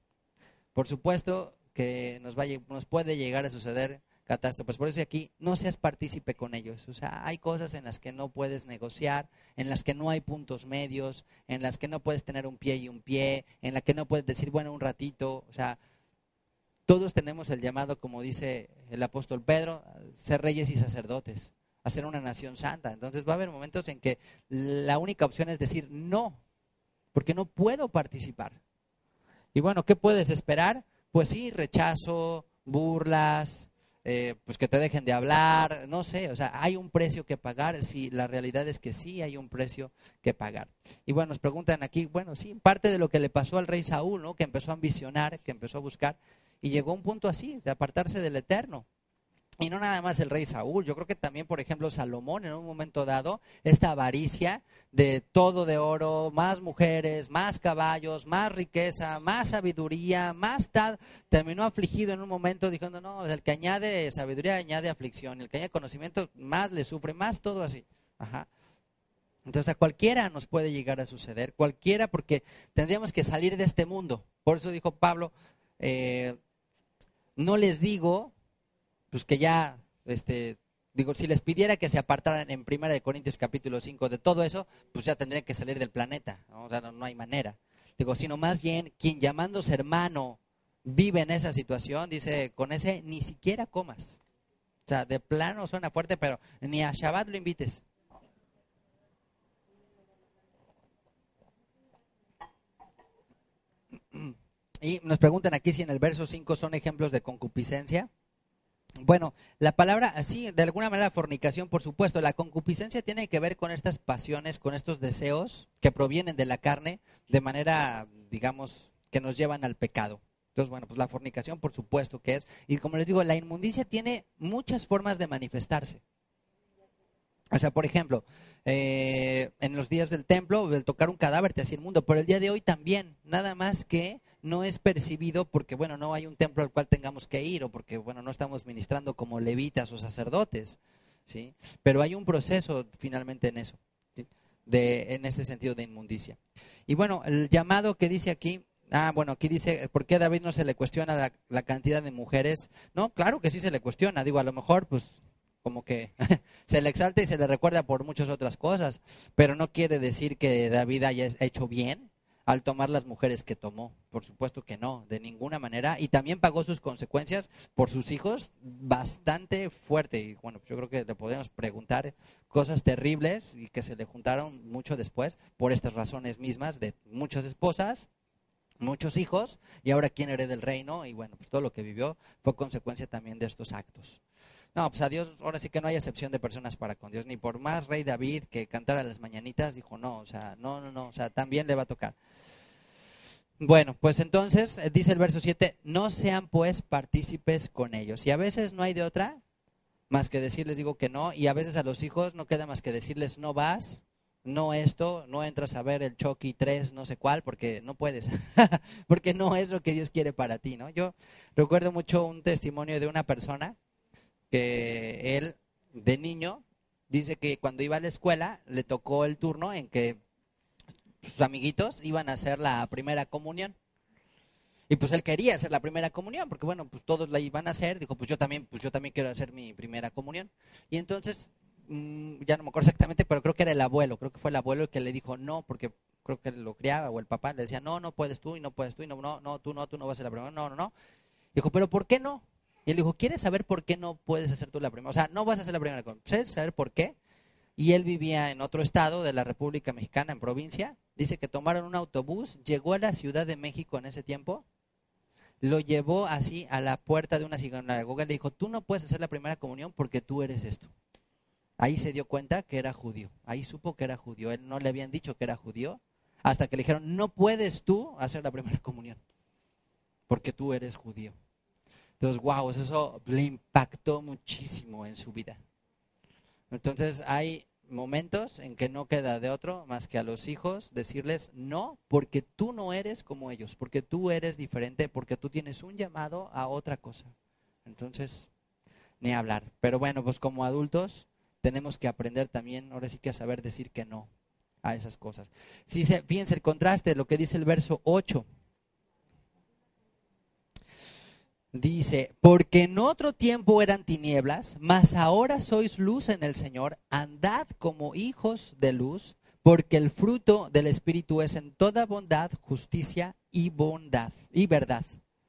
por supuesto que nos, va, nos puede llegar a suceder catástrofes. Por eso aquí no seas partícipe con ellos. O sea, hay cosas en las que no puedes negociar, en las que no hay puntos medios, en las que no puedes tener un pie y un pie, en las que no puedes decir, bueno, un ratito. O sea, todos tenemos el llamado, como dice el apóstol Pedro, a ser reyes y sacerdotes, a ser una nación santa. Entonces va a haber momentos en que la única opción es decir no, porque no puedo participar. Y bueno, ¿qué puedes esperar? Pues sí, rechazo, burlas, eh, pues que te dejen de hablar, no sé, o sea, hay un precio que pagar. Sí, la realidad es que sí hay un precio que pagar. Y bueno, nos preguntan aquí, bueno, sí, parte de lo que le pasó al rey Saúl, ¿no? Que empezó a ambicionar, que empezó a buscar, y llegó a un punto así, de apartarse del Eterno. Y no nada más el rey Saúl, yo creo que también, por ejemplo, Salomón en un momento dado, esta avaricia de todo de oro, más mujeres, más caballos, más riqueza, más sabiduría, más tal, terminó afligido en un momento diciendo, no, el que añade sabiduría añade aflicción, el que añade conocimiento más le sufre, más todo así. Ajá. Entonces a cualquiera nos puede llegar a suceder, cualquiera, porque tendríamos que salir de este mundo. Por eso dijo Pablo, eh, no les digo... pues que ya, este, digo, si les pidiera que se apartaran en Primera de Corintios capítulo cinco de todo eso, pues ya tendrían que salir del planeta, ¿no? O sea, no, no hay manera. Digo, sino más bien, quien llamándose hermano vive en esa situación, dice, con ese ni siquiera comas. O sea, de plano suena fuerte, pero ni a Shabbat lo invites. Y nos preguntan aquí si en el verso cinco son ejemplos de concupiscencia. Bueno, la palabra, sí, de alguna manera fornicación, por supuesto. La concupiscencia tiene que ver con estas pasiones, con estos deseos que provienen de la carne, de manera, digamos, que nos llevan al pecado. Entonces, bueno, pues la fornicación, por supuesto que es. Y como les digo, la inmundicia tiene muchas formas de manifestarse. O sea, por ejemplo, eh, en los días del templo, el tocar un cadáver te hacía inmundo, pero el día de hoy también, nada más que no es percibido porque, bueno, no hay un templo al cual tengamos que ir o porque, bueno, no estamos ministrando como levitas o sacerdotes, ¿sí? Pero hay un proceso finalmente en eso, ¿sí? De, en este sentido de inmundicia. Y bueno, el llamado que dice aquí, ah, bueno, aquí dice, ¿por qué a David no se le cuestiona la, la cantidad de mujeres? No, claro que sí se le cuestiona, digo, a lo mejor, pues, como que se le exalta y se le recuerda por muchas otras cosas, pero no quiere decir que David haya hecho bien al tomar las mujeres que tomó. Por supuesto que no, de ninguna manera. Y también pagó sus consecuencias por sus hijos bastante fuerte. Y bueno, yo creo que le podemos preguntar cosas terribles y que se le juntaron mucho después por estas razones mismas de muchas esposas, muchos hijos, y ahora quién hereda el reino. Y bueno, pues todo lo que vivió fue consecuencia también de estos actos. No, pues a Dios, ahora sí que no hay excepción de personas para con Dios, ni por más rey David que cantara las mañanitas, dijo no, o sea, no, no, no, o sea, también le va a tocar. Bueno, pues entonces, dice el verso siete, no sean pues partícipes con ellos. Y a veces no hay de otra más que decirles, digo que no, y a veces a los hijos no queda más que decirles no vas, no esto, no entras a ver el Chucky tres, no sé cuál, porque no puedes, porque no es lo que Dios quiere para ti, ¿no? Yo recuerdo mucho un testimonio de una persona que él, de niño, dice que cuando iba a la escuela le tocó el turno en que sus amiguitos iban a hacer la primera comunión. Y pues él quería hacer la primera comunión, porque bueno, pues todos la iban a hacer, dijo, pues yo también, pues yo también quiero hacer mi primera comunión. Y entonces, mmm, ya no me acuerdo exactamente, pero creo que era el abuelo, creo que fue el abuelo el que le dijo no, porque creo que lo criaba, o el papá le decía, no, no puedes tú, y no puedes tú, y no, no, no, tú no, tú no vas a hacer la primera, no, no, no. Dijo, pero ¿por qué no? Y él dijo, ¿quieres saber por qué no puedes hacer tú la primera? O sea, no vas a hacer la primera comunión, ¿quieres saber por qué? Y él vivía en otro estado de la República Mexicana, en provincia. Dice que tomaron un autobús, llegó a la Ciudad de México en ese tiempo, lo llevó así a la puerta de una sinagoga y le dijo, tú no puedes hacer la primera comunión porque tú eres esto. Ahí se dio cuenta que era judío, ahí supo que era judío, él no le habían dicho que era judío, hasta que le dijeron, no puedes tú hacer la primera comunión porque tú eres judío. Entonces, wow, eso le impactó muchísimo en su vida. Entonces hay momentos en que no queda de otro más que a los hijos decirles no, porque tú no eres como ellos, porque tú eres diferente, porque tú tienes un llamado a otra cosa. Entonces, ni hablar. Pero bueno, pues como adultos tenemos que aprender también, ahora sí que a saber decir que no a esas cosas. Si se, fíjense el contraste de lo que dice el verso ocho. Dice, porque en otro tiempo eran tinieblas, mas ahora sois luz en el Señor, andad como hijos de luz, porque el fruto del Espíritu es en toda bondad, justicia y bondad y verdad.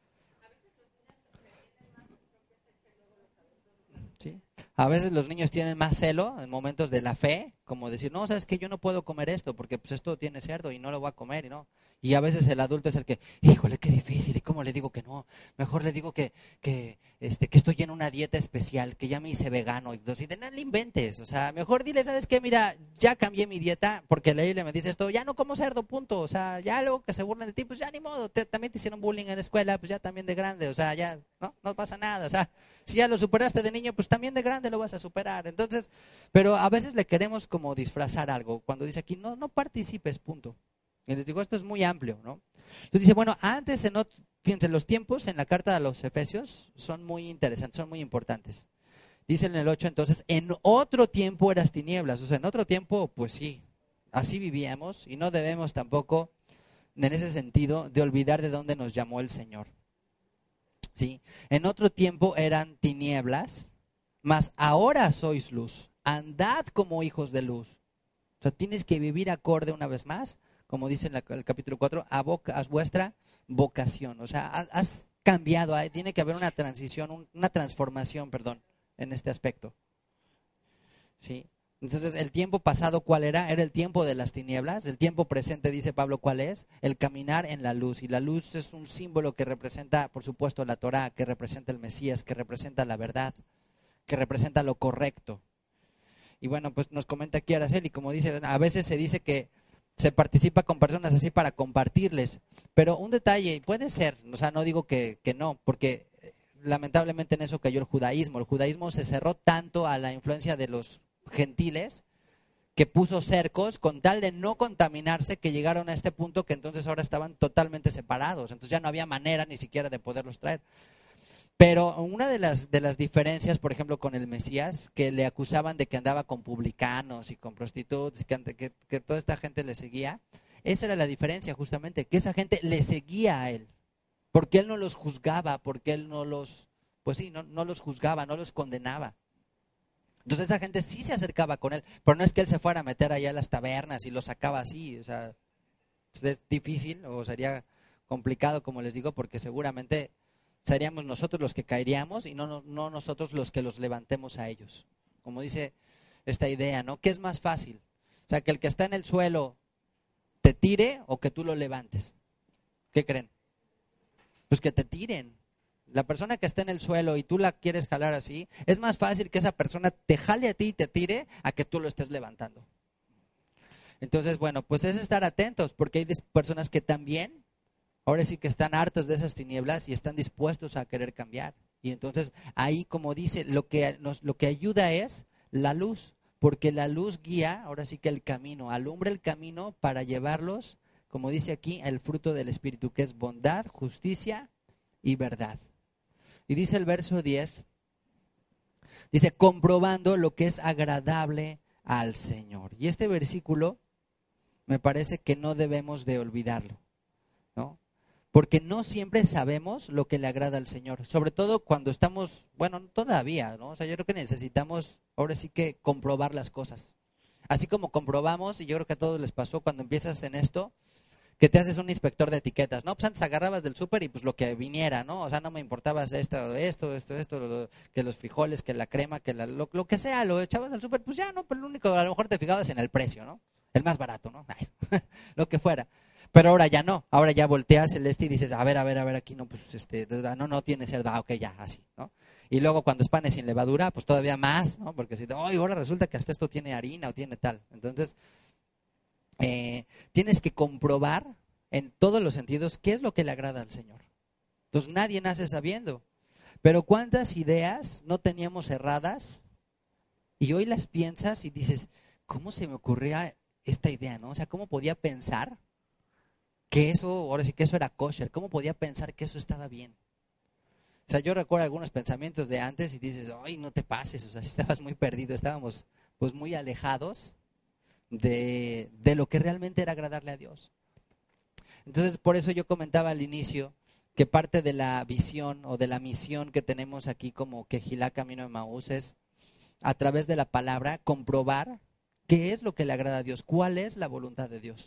¿Sí? A veces los niños tienen más celo en momentos de la fe, como decir, no, sabes que yo no puedo comer esto, porque pues esto tiene cerdo y no lo voy a comer, y no. Y a veces el adulto es el que, híjole, qué difícil, ¿y cómo le digo que no? Mejor le digo que, que, este, que estoy en una dieta especial, que ya me hice vegano. Y entonces, de nada le inventes, o sea, mejor dile, ¿sabes qué? Mira, ya cambié mi dieta, porque la Biblia me dice esto, ya no como cerdo, punto. O sea, ya luego que se burlen de ti, pues ya ni modo, te, también te hicieron bullying en la escuela, pues ya también de grande, o sea, ya, no, no pasa nada, o sea, si ya lo superaste de niño, pues también de grande lo vas a superar. Entonces, pero a veces le queremos como disfrazar algo, cuando dice aquí, no, no participes, punto. Y les digo, esto es muy amplio, ¿no? Entonces dice, bueno, antes, en ot- fíjense, los tiempos en la carta de los Efesios son muy interesantes, son muy importantes. Dice en el ocho, entonces, en otro tiempo eras tinieblas. O sea, en otro tiempo, pues sí, así vivíamos y no debemos tampoco, en ese sentido, de olvidar de dónde nos llamó el Señor. ¿Sí? En otro tiempo eran tinieblas, mas ahora sois luz. Andad como hijos de luz. O sea, tienes que vivir acorde una vez más, como dice en la- el capítulo cuatro, a, voca- a vuestra vocación. O sea, ha- has cambiado, hay- tiene que haber una transición, un- una transformación, perdón, en este aspecto. ¿Sí? Entonces, el tiempo pasado, ¿cuál era? Era el tiempo de las tinieblas. El tiempo presente, dice Pablo, ¿cuál es? El caminar en la luz. Y la luz es un símbolo que representa, por supuesto, la Torá, que representa el Mesías, que representa la verdad, que representa lo correcto. Y bueno, pues nos comenta aquí Araceli, como dice, a veces se dice que se participa con personas así para compartirles, pero un detalle, puede ser, o sea, no digo que, que no, porque eh, lamentablemente en eso cayó el judaísmo. El judaísmo se cerró tanto a la influencia de los gentiles que puso cercos con tal de no contaminarse, que llegaron a este punto que entonces ahora estaban totalmente separados, entonces ya no había manera ni siquiera de poderlos traer. Pero una de las, de las diferencias, por ejemplo, con el Mesías, que le acusaban de que andaba con publicanos y con prostitutas, que, que, que toda esta gente le seguía, esa era la diferencia justamente, que esa gente le seguía a él, porque él no los juzgaba, porque él no los, pues sí, no, no los juzgaba, no los condenaba. Entonces esa gente sí se acercaba con él, pero no es que él se fuera a meter allá a las tabernas y los sacaba así, o sea, es difícil o sería complicado, como les digo, porque seguramente seríamos nosotros los que caeríamos y no, no, no nosotros los que los levantemos a ellos. Como dice esta idea, ¿no? ¿Qué es más fácil? O sea, que el que está en el suelo te tire o que tú lo levantes. ¿Qué creen? Pues que te tiren. La persona que está en el suelo y tú la quieres jalar así, es más fácil que esa persona te jale a ti y te tire a que tú lo estés levantando. Entonces, bueno, pues es estar atentos, porque hay personas que también, ahora sí que están hartos de esas tinieblas y están dispuestos a querer cambiar. Y entonces ahí, como dice, lo que nos, lo que ayuda es la luz, porque la luz guía, ahora sí que el camino, alumbra el camino para llevarlos, como dice aquí, el fruto del Espíritu, que es bondad, justicia y verdad. Y dice el verso diez, dice, comprobando lo que es agradable al Señor. Y este versículo me parece que no debemos de olvidarlo, ¿no? Porque no siempre sabemos lo que le agrada al Señor, sobre todo cuando estamos, bueno, todavía, ¿no? O sea, yo creo que necesitamos ahora sí que comprobar las cosas. Así como comprobamos, y yo creo que a todos les pasó cuando empiezas en esto, que te haces un inspector de etiquetas, ¿no? Pues antes agarrabas del súper y pues lo que viniera, ¿no? O sea, no me importaba esto, esto, esto, esto, lo, que los frijoles, que la crema, que la, lo, lo que sea, lo echabas al súper, pues ya, ¿no? Pero lo único, a lo mejor te fijabas en el precio, ¿no? El más barato, ¿no? Lo que fuera. Pero ahora ya no, ahora ya volteas el este y dices, a ver, a ver, a ver, aquí no, pues este, no, no tiene cerdo, ah, ok, ya, así, ¿no? Y luego cuando es panes sin levadura, pues todavía más, ¿no? Porque si, oh, ahora resulta que hasta esto tiene harina o tiene tal. Entonces, eh, tienes que comprobar en todos los sentidos qué es lo que le agrada al Señor. Entonces, nadie nace sabiendo. Pero cuántas ideas no teníamos erradas y hoy las piensas y dices, ¿cómo se me ocurría esta idea, no? O sea, ¿cómo podía pensar que eso, ahora sí que eso era kosher? ¿Cómo podía pensar que eso estaba bien? O sea, yo recuerdo algunos pensamientos de antes y dices, ay, no te pases, o sea, si estabas muy perdido, estábamos pues muy alejados de, de lo que realmente era agradarle a Dios. Entonces, por eso yo comentaba al inicio que parte de la visión o de la misión que tenemos aquí como Kehilá Camino de Emaús es, a través de la palabra, comprobar qué es lo que le agrada a Dios, cuál es la voluntad de Dios.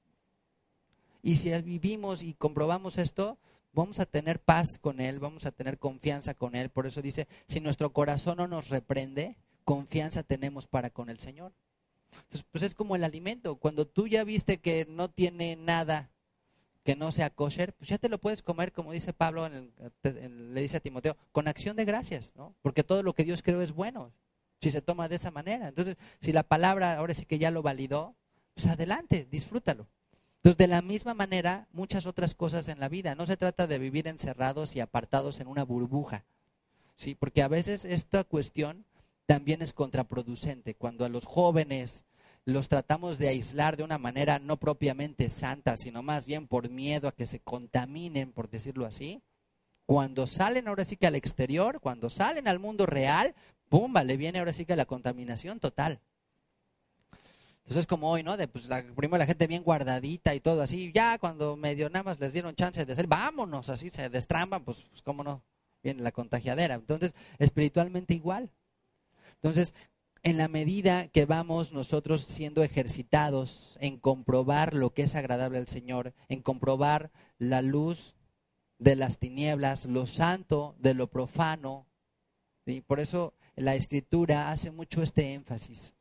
Y si vivimos y comprobamos esto, vamos a tener paz con Él, vamos a tener confianza con Él. Por eso dice, si nuestro corazón no nos reprende, confianza tenemos para con el Señor. Entonces, pues es como el alimento. Cuando tú ya viste que no tiene nada que no sea kosher, pues ya te lo puedes comer, como dice Pablo, en el, en, le dice a Timoteo, con acción de gracias, ¿no? Porque todo lo que Dios creó es bueno, si se toma de esa manera. Entonces, si la palabra ahora sí que ya lo validó, pues adelante, disfrútalo. Entonces, de la misma manera, muchas otras cosas en la vida. No se trata de vivir encerrados y apartados en una burbuja, ¿sí? Porque a veces esta cuestión también es contraproducente. Cuando a los jóvenes los tratamos de aislar de una manera no propiamente santa, sino más bien por miedo a que se contaminen, por decirlo así, cuando salen ahora sí que al exterior, cuando salen al mundo real, ¡pumba!, le viene ahora sí que la contaminación total. Entonces es como hoy, ¿no? De, pues, la, primero la gente bien guardadita y todo así, ya cuando medio nada más les dieron chance de hacer, vámonos, así se destrampan, pues, pues cómo no, viene la contagiadera. Entonces, espiritualmente igual. Entonces, en la medida que vamos nosotros siendo ejercitados en comprobar lo que es agradable al Señor, en comprobar la luz de las tinieblas, lo santo de lo profano, ¿sí? Por eso la Escritura hace mucho este énfasis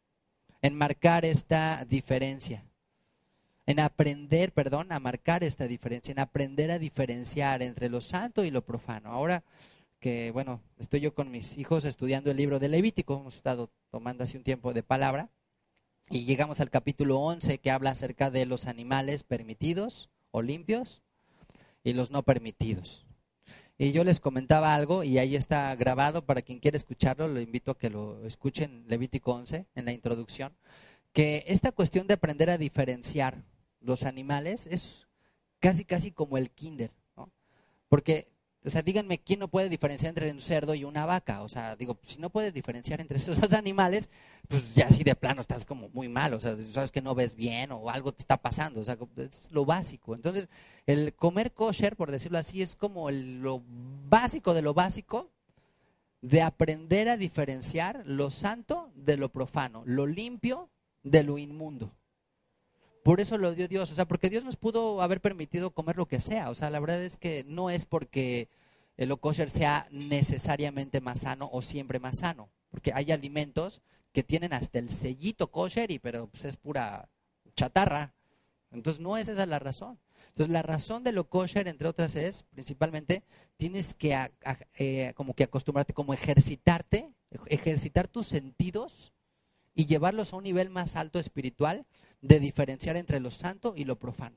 en marcar esta diferencia, en aprender, perdón, a marcar esta diferencia, en aprender a diferenciar entre lo santo y lo profano. Ahora que, bueno, estoy yo con mis hijos estudiando el libro de Levítico, hemos estado tomando hace un tiempo de palabra, y llegamos al capítulo once que habla acerca de los animales permitidos o limpios y los no permitidos. Y yo les comentaba algo y ahí está grabado, para quien quiera escucharlo, lo invito a que lo escuchen, Levítico once, en la introducción, que esta cuestión de aprender a diferenciar los animales es casi casi como el kinder, ¿no? Porque, o sea, díganme, ¿quién no puede diferenciar entre un cerdo y una vaca? O sea, digo, si no puedes diferenciar entre esos dos animales, pues ya así de plano estás como muy mal, o sea, sabes que no ves bien o algo te está pasando, o sea, es lo básico. Entonces, el comer kosher, por decirlo así, es como el, lo básico de lo básico de aprender a diferenciar lo santo de lo profano, lo limpio de lo inmundo. Por eso lo dio Dios, o sea, porque Dios nos pudo haber permitido comer lo que sea, o sea, la verdad es que no es porque lo kosher sea necesariamente más sano o siempre más sano, porque hay alimentos que tienen hasta el sellito kosher, y pero pues es pura chatarra. Entonces no es esa la razón. Entonces la razón de lo kosher, entre otras, es principalmente tienes que a, a, eh, como que acostumbrarte, como ejercitarte, ejercitar tus sentidos y llevarlos a un nivel más alto espiritual, de diferenciar entre lo santo y lo profano.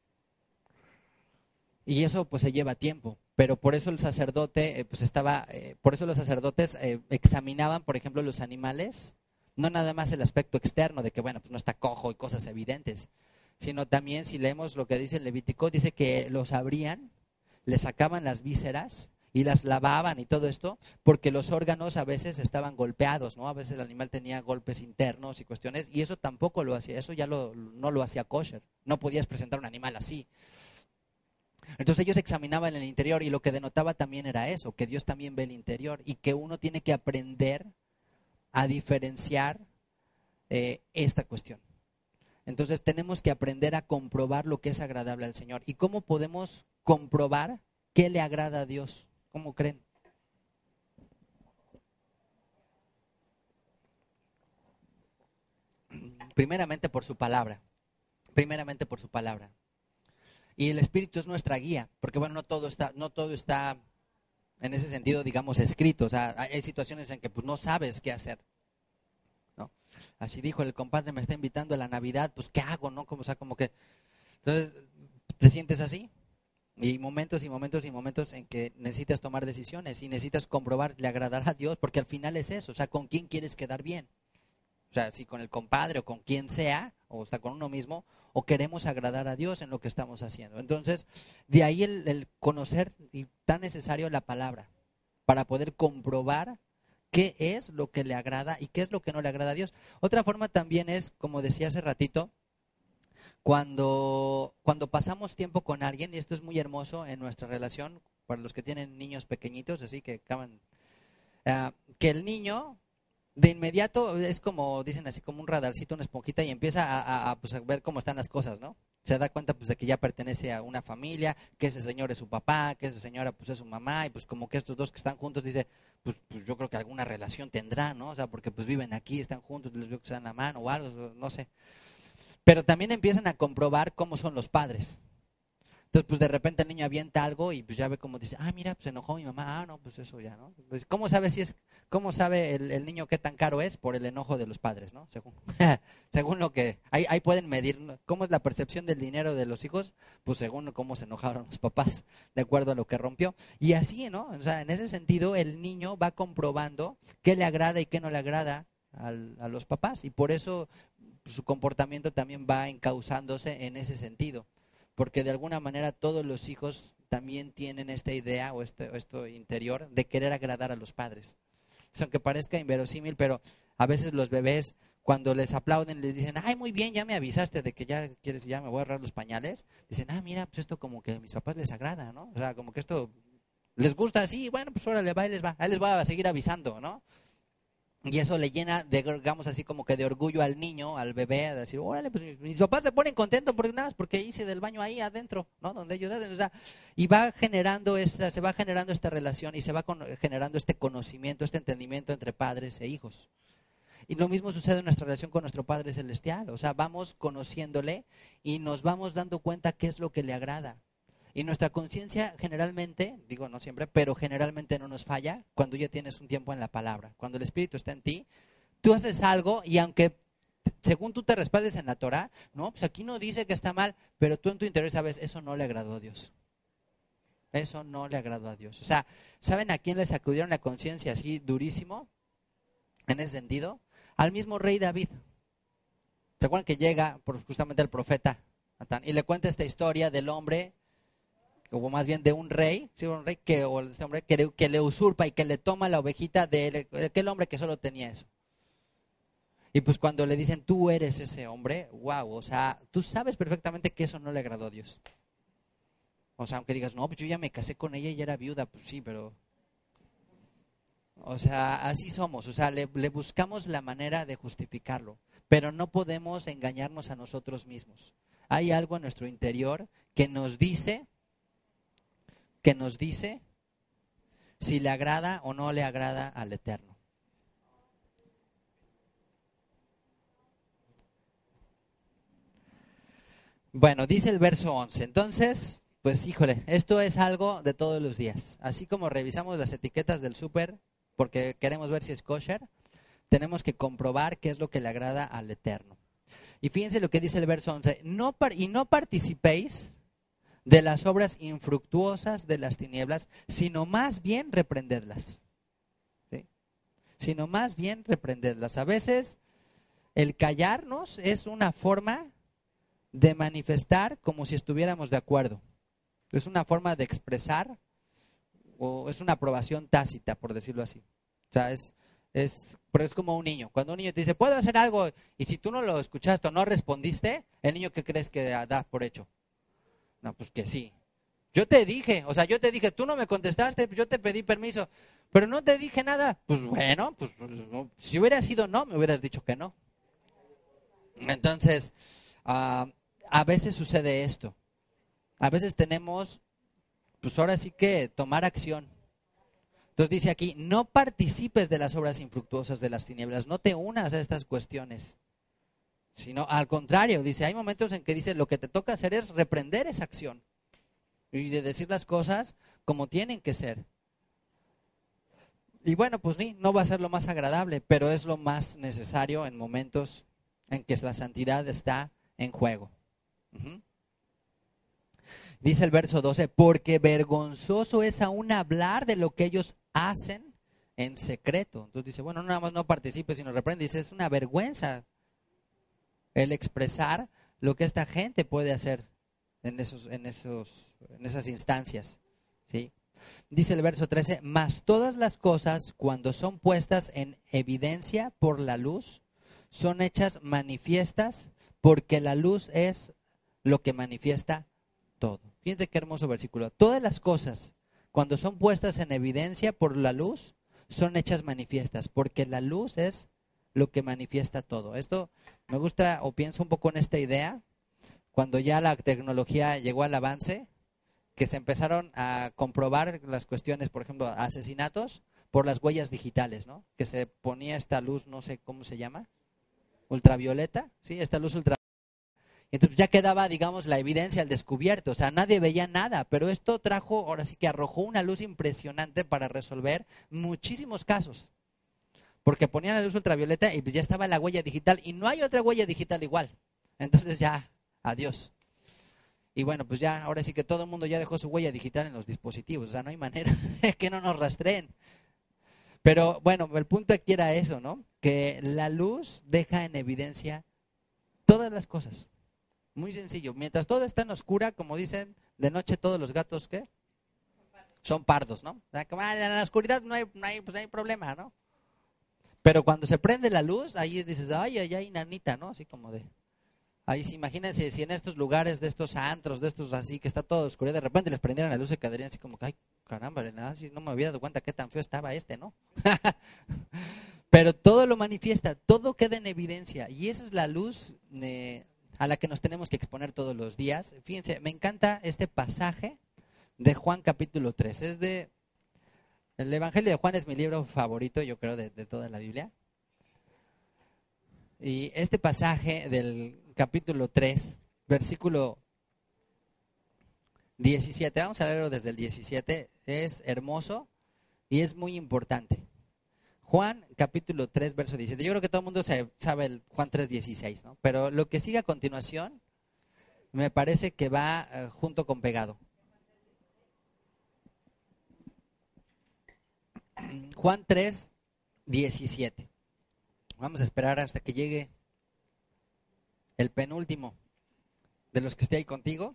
Y eso pues se lleva tiempo, pero por eso el sacerdote eh, pues estaba, eh, por eso los sacerdotes eh, examinaban, por ejemplo, los animales No nada más el aspecto externo de que, bueno, pues no está cojo y cosas evidentes, sino también si leemos lo que dice el Levítico, dice que los abrían, le sacaban las vísceras y las lavaban y todo esto, porque los órganos a veces estaban golpeados, ¿no? A veces el animal tenía golpes internos y cuestiones, y eso tampoco lo hacía, eso ya lo, no lo hacía kosher, no podías presentar un animal así. Entonces ellos examinaban el interior y lo que denotaba también era eso, que Dios también ve el interior y que uno tiene que aprender a diferenciar eh, esta cuestión. Entonces tenemos que aprender a comprobar lo que es agradable al Señor. ¿Y cómo podemos comprobar qué le agrada a Dios? ¿Cómo creen? Primeramente por su palabra. Primeramente por su palabra. Y el Espíritu es nuestra guía, porque bueno, no todo está, no todo está en ese sentido, digamos, escrito. O sea, hay situaciones en que pues no sabes qué hacer, ¿no? Así dijo el compadre, me está invitando a la Navidad, pues ¿qué hago, no? Como, o sea, como que, entonces, ¿te sientes así? Y momentos y momentos y momentos en que necesitas tomar decisiones y necesitas comprobar, le agradará a Dios, porque al final es eso, o sea, ¿con quién quieres quedar bien? O sea, si con el compadre o con quien sea, o está con uno mismo, o queremos agradar a Dios en lo que estamos haciendo. Entonces, de ahí el, el conocer, y tan necesario la palabra, para poder comprobar qué es lo que le agrada y qué es lo que no le agrada a Dios. Otra forma también es, como decía hace ratito, Cuando, cuando pasamos tiempo con alguien, y esto es muy hermoso en nuestra relación, para los que tienen niños pequeñitos, así que acaban, uh, que el niño de inmediato es como, dicen así, como un radarcito, una esponjita, y empieza a, a, a, pues, a ver cómo están las cosas, ¿no? Se da cuenta pues de que ya pertenece a una familia, que ese señor es su papá, que esa señora pues es su mamá, y pues como que estos dos que están juntos, dice, pues, pues yo creo que alguna relación tendrán, ¿no? O sea, porque pues viven aquí, están juntos, les veo que se dan la mano o algo, no sé. Pero también empiezan a comprobar cómo son los padres. Entonces, pues de repente el niño avienta algo y pues ya ve cómo dice, ah, mira, pues se enojó mi mamá, ah, no, pues eso ya, ¿no? Pues, ¿cómo sabe si es, cómo sabe el, el niño qué tan caro es? Por el enojo de los padres, ¿no? Según, según lo que, ahí, ahí pueden medir, ¿no? ¿Cómo es la percepción del dinero de los hijos? Pues según cómo se enojaron los papás, de acuerdo a lo que rompió. Y así, ¿no? O sea, en ese sentido, el niño va comprobando qué le agrada y qué no le agrada al, a los papás. Y por eso su comportamiento también va encauzándose en ese sentido, porque de alguna manera todos los hijos también tienen esta idea o este, esto interior de querer agradar a los padres. Es aunque parezca inverosímil, pero a veces los bebés cuando les aplauden les dicen, ay, muy bien, ya me avisaste de que ya quieres, ya me voy a agarrar los pañales, dicen, ah, mira, pues esto como que a mis papás les agrada, ¿no? O sea, como que esto les gusta así, bueno, pues órale, va, ahí les va, ahí les voy a seguir avisando, ¿no? Y eso le llena, de, digamos así, como que de orgullo al niño, al bebé, a decir, órale, pues mis papás se ponen contentos porque nada más porque hice del baño ahí adentro, ¿no? Donde ellos hacen, o sea, y va generando esta, se va generando esta relación y se va con, generando este conocimiento, este entendimiento entre padres e hijos. Y lo mismo sucede en nuestra relación con nuestro Padre Celestial, o sea, vamos conociéndole y nos vamos dando cuenta qué es lo que le agrada. Y nuestra conciencia generalmente, digo no siempre, pero generalmente no nos falla cuando ya tienes un tiempo en la palabra. Cuando el Espíritu está en ti, tú haces algo y aunque según tú te respaldes en la Torah, no, pues aquí no dice que está mal, pero tú en tu interior sabes, eso no le agradó a Dios. Eso no le agradó a Dios. O sea, ¿saben a quién le sacudieron la conciencia así durísimo? En ese sentido, al mismo rey David. ¿Se acuerdan que llega por justamente el profeta Natán y le cuenta esta historia del hombre, o más bien de un rey, ¿sí? Un rey que, o este hombre que, le, que le usurpa y que le toma la ovejita de aquel hombre que solo tenía eso. Y pues cuando le dicen, tú eres ese hombre, wow, o sea, tú sabes perfectamente que eso no le agradó a Dios. O sea, aunque digas, no, pues yo ya me casé con ella y era viuda, pues sí, pero... O sea, así somos, o sea, le, le buscamos la manera de justificarlo, pero no podemos engañarnos a nosotros mismos. Hay algo en nuestro interior que nos dice... que nos dice si le agrada o no le agrada al Eterno. Bueno, dice el verso once, entonces, pues híjole, esto es algo de todos los días. Así como revisamos las etiquetas del súper porque queremos ver si es kosher, tenemos que comprobar qué es lo que le agrada al Eterno. Y fíjense lo que dice el verso once, no par- y no participéis de las obras infructuosas de las tinieblas, sino más bien reprendedlas. ¿Sí? Sino más bien reprendedlas. A veces el callarnos es una forma de manifestar como si estuviéramos de acuerdo. Es una forma de expresar, o es una aprobación tácita, por decirlo así. O sea, es, es, pero es como un niño. Cuando un niño te dice, puedo hacer algo, y si tú no lo escuchaste o no respondiste, el niño, ¿qué crees que da por hecho? No, pues que sí. Yo te dije, o sea, yo te dije, tú no me contestaste, yo te pedí permiso, pero no te dije nada. Pues bueno, pues, pues no. Si hubiera sido no, me hubieras dicho que no. Entonces, uh, a veces sucede esto. A veces tenemos, pues ahora sí que tomar acción. Entonces dice aquí, no participes de las obras infructuosas de las tinieblas, no te unas a estas cuestiones, sino al contrario, dice, hay momentos en que dice, lo que te toca hacer es reprender esa acción y de decir las cosas como tienen que ser. Y bueno, pues ni, no va a ser lo más agradable, pero es lo más necesario en momentos en que la santidad está en juego. Uh-huh. Dice el verso doce, porque vergonzoso es aún hablar de lo que ellos hacen en secreto. Entonces dice, bueno, no nada más no participe, sino reprende. Dice, es una vergüenza el expresar lo que esta gente puede hacer en esos, en esos, en esas instancias, ¿sí? Dice el verso trece, mas todas las cosas, cuando son puestas en evidencia por la luz, son hechas manifiestas, porque la luz es lo que manifiesta todo. Fíjense qué hermoso versículo. Todas las cosas, cuando son puestas en evidencia por la luz, son hechas manifiestas, porque la luz es lo que manifiesta todo. Esto me gusta, o pienso un poco en esta idea, cuando ya la tecnología llegó al avance, que se empezaron a comprobar las cuestiones, por ejemplo, asesinatos por las huellas digitales, ¿no? Que se ponía esta luz, no sé cómo se llama, ultravioleta, ¿sí? Esta luz ultravioleta. Entonces ya quedaba, digamos, la evidencia al descubierto, o sea, nadie veía nada, pero esto trajo, ahora sí que arrojó una luz impresionante para resolver muchísimos casos, porque ponían la luz ultravioleta y ya estaba la huella digital y no hay otra huella digital igual, entonces ya, adiós. Y bueno, pues ya, ahora sí que todo el mundo ya dejó su huella digital en los dispositivos, o sea, no hay manera de que no nos rastreen. Pero bueno, el punto aquí era eso, ¿no? Que la luz deja en evidencia todas las cosas. Muy sencillo. Mientras todo está en oscura, como dicen, de noche todos los gatos, ¿qué? Son pardos, ¿no? O sea, como, ah, en la oscuridad no hay, no hay, pues no hay problema, ¿no? Pero cuando se prende la luz, ahí dices, ay, ay, ay, nanita, ¿no? Así como de... Ahí sí, imagínense si en estos lugares, de estos antros, de estos así, que está todo oscuro, de repente les prendieran la luz, se quedarían así como que, ay, caramba, nada, si no me había dado cuenta qué tan feo estaba este, ¿no? Pero todo lo manifiesta, todo queda en evidencia, y esa es la luz eh, a la que nos tenemos que exponer todos los días. Fíjense, me encanta este pasaje de Juan capítulo tres, es de, el Evangelio de Juan es mi libro favorito, yo creo, de, de toda la Biblia. Y este pasaje del capítulo tres, versículo diecisiete, vamos a leerlo desde el diecisiete, es hermoso y es muy importante. Juan capítulo tres, verso diecisiete. Yo creo que todo el mundo sabe el Juan tres, dieciséis, ¿no? Pero lo que sigue a continuación me parece que va uh, junto con pegado. Juan tres, diecisiete. Vamos a esperar hasta que llegue el penúltimo de los que esté ahí contigo.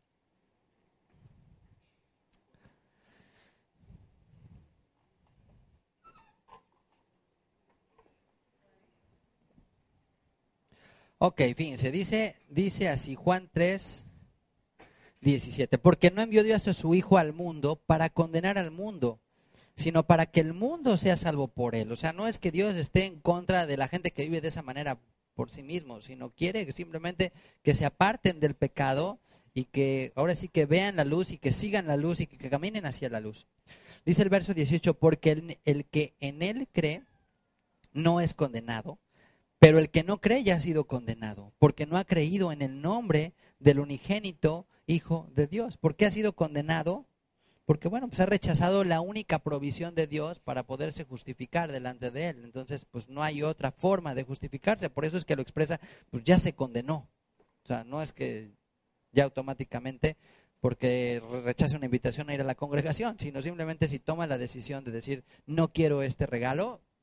Ok, fíjense, dice, dice así Juan tres, diecisiete. Porque no envió Dios a su Hijo al mundo para condenar al mundo, sino para que el mundo sea salvo por él. O sea, no es que Dios esté en contra de la gente que vive de esa manera por sí mismo, sino quiere simplemente que se aparten del pecado y que ahora sí que vean la luz y que sigan la luz y que, que caminen hacia la luz. Dice el verso dieciocho, porque el, el que en él cree no es condenado, pero el que no cree ya ha sido condenado, porque no ha creído en el nombre del unigénito Hijo de Dios. ¿Por qué ha sido condenado? Porque bueno, pues ha rechazado la única provisión de Dios para poderse justificar delante de Él. Entonces, pues no hay otra forma de justificarse. Por eso es que lo expresa, pues ya se condenó. O sea, no es que ya automáticamente, porque rechace una invitación a ir a la congregación, sino simplemente si toma la decisión de decir, no quiero este regalo,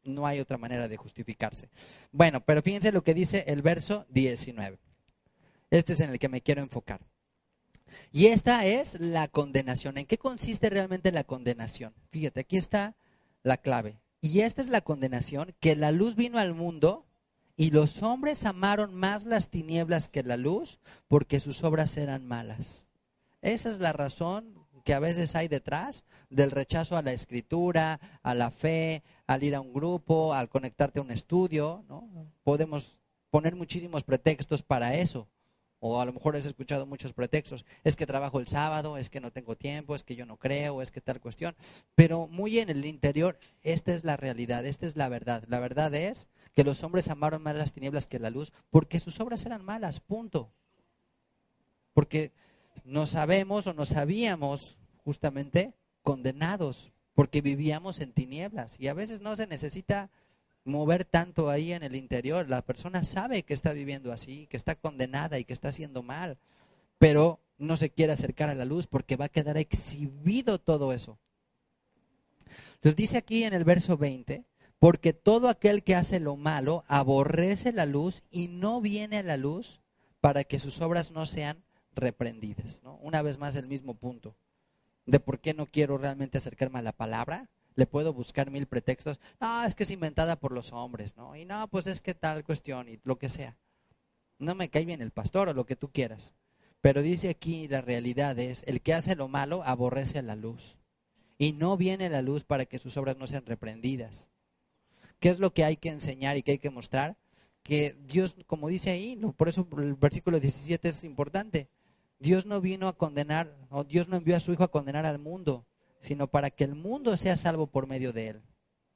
No hay otra manera de justificarse. Bueno, pero fíjense lo que dice el verso diecinueve. Este es en el que me quiero enfocar. Y esta es la condenación. ¿En qué consiste realmente la condenación? Fíjate, aquí está la clave. Y esta es la condenación, que la luz vino al mundo y los hombres amaron más las tinieblas que la luz porque sus obras eran malas. Esa es la razón que a veces hay detrás del rechazo a la escritura, a la fe, al ir a un grupo, al conectarte a un estudio, ¿no? Podemos poner muchísimos pretextos para eso. O a lo mejor has escuchado muchos pretextos. Es que trabajo el sábado, es que no tengo tiempo, es que yo no creo, es que tal cuestión. Pero muy en el interior, esta es la realidad, esta es la verdad. La verdad es que los hombres amaron más las tinieblas que la luz porque sus obras eran malas, punto. Porque no sabemos o no sabíamos justamente condenados porque vivíamos en tinieblas. Y a veces no se necesita mover tanto ahí en el interior. La persona sabe que está viviendo así, que está condenada y que está haciendo mal, pero no se quiere acercar a la luz porque va a quedar exhibido todo eso. Entonces dice aquí en el verso veinte, porque todo aquel que hace lo malo aborrece la luz y no viene a la luz para que sus obras no sean reprendidas, ¿no? Una vez más el mismo punto de por qué no quiero realmente acercarme a la palabra. Le puedo buscar mil pretextos. No, es que es inventada por los hombres, ¿no? Y no, pues es que tal cuestión y lo que sea. No me cae bien el pastor o lo que tú quieras. Pero dice aquí la realidad es, el que hace lo malo aborrece a la luz. Y no viene a la luz para que sus obras no sean reprendidas. ¿Qué es lo que hay que enseñar y que hay que mostrar? Que Dios, como dice ahí, por eso el versículo diecisiete es importante. Dios no vino a condenar, o Dios no envió a su Hijo a condenar al mundo, sino para que el mundo sea salvo por medio de él.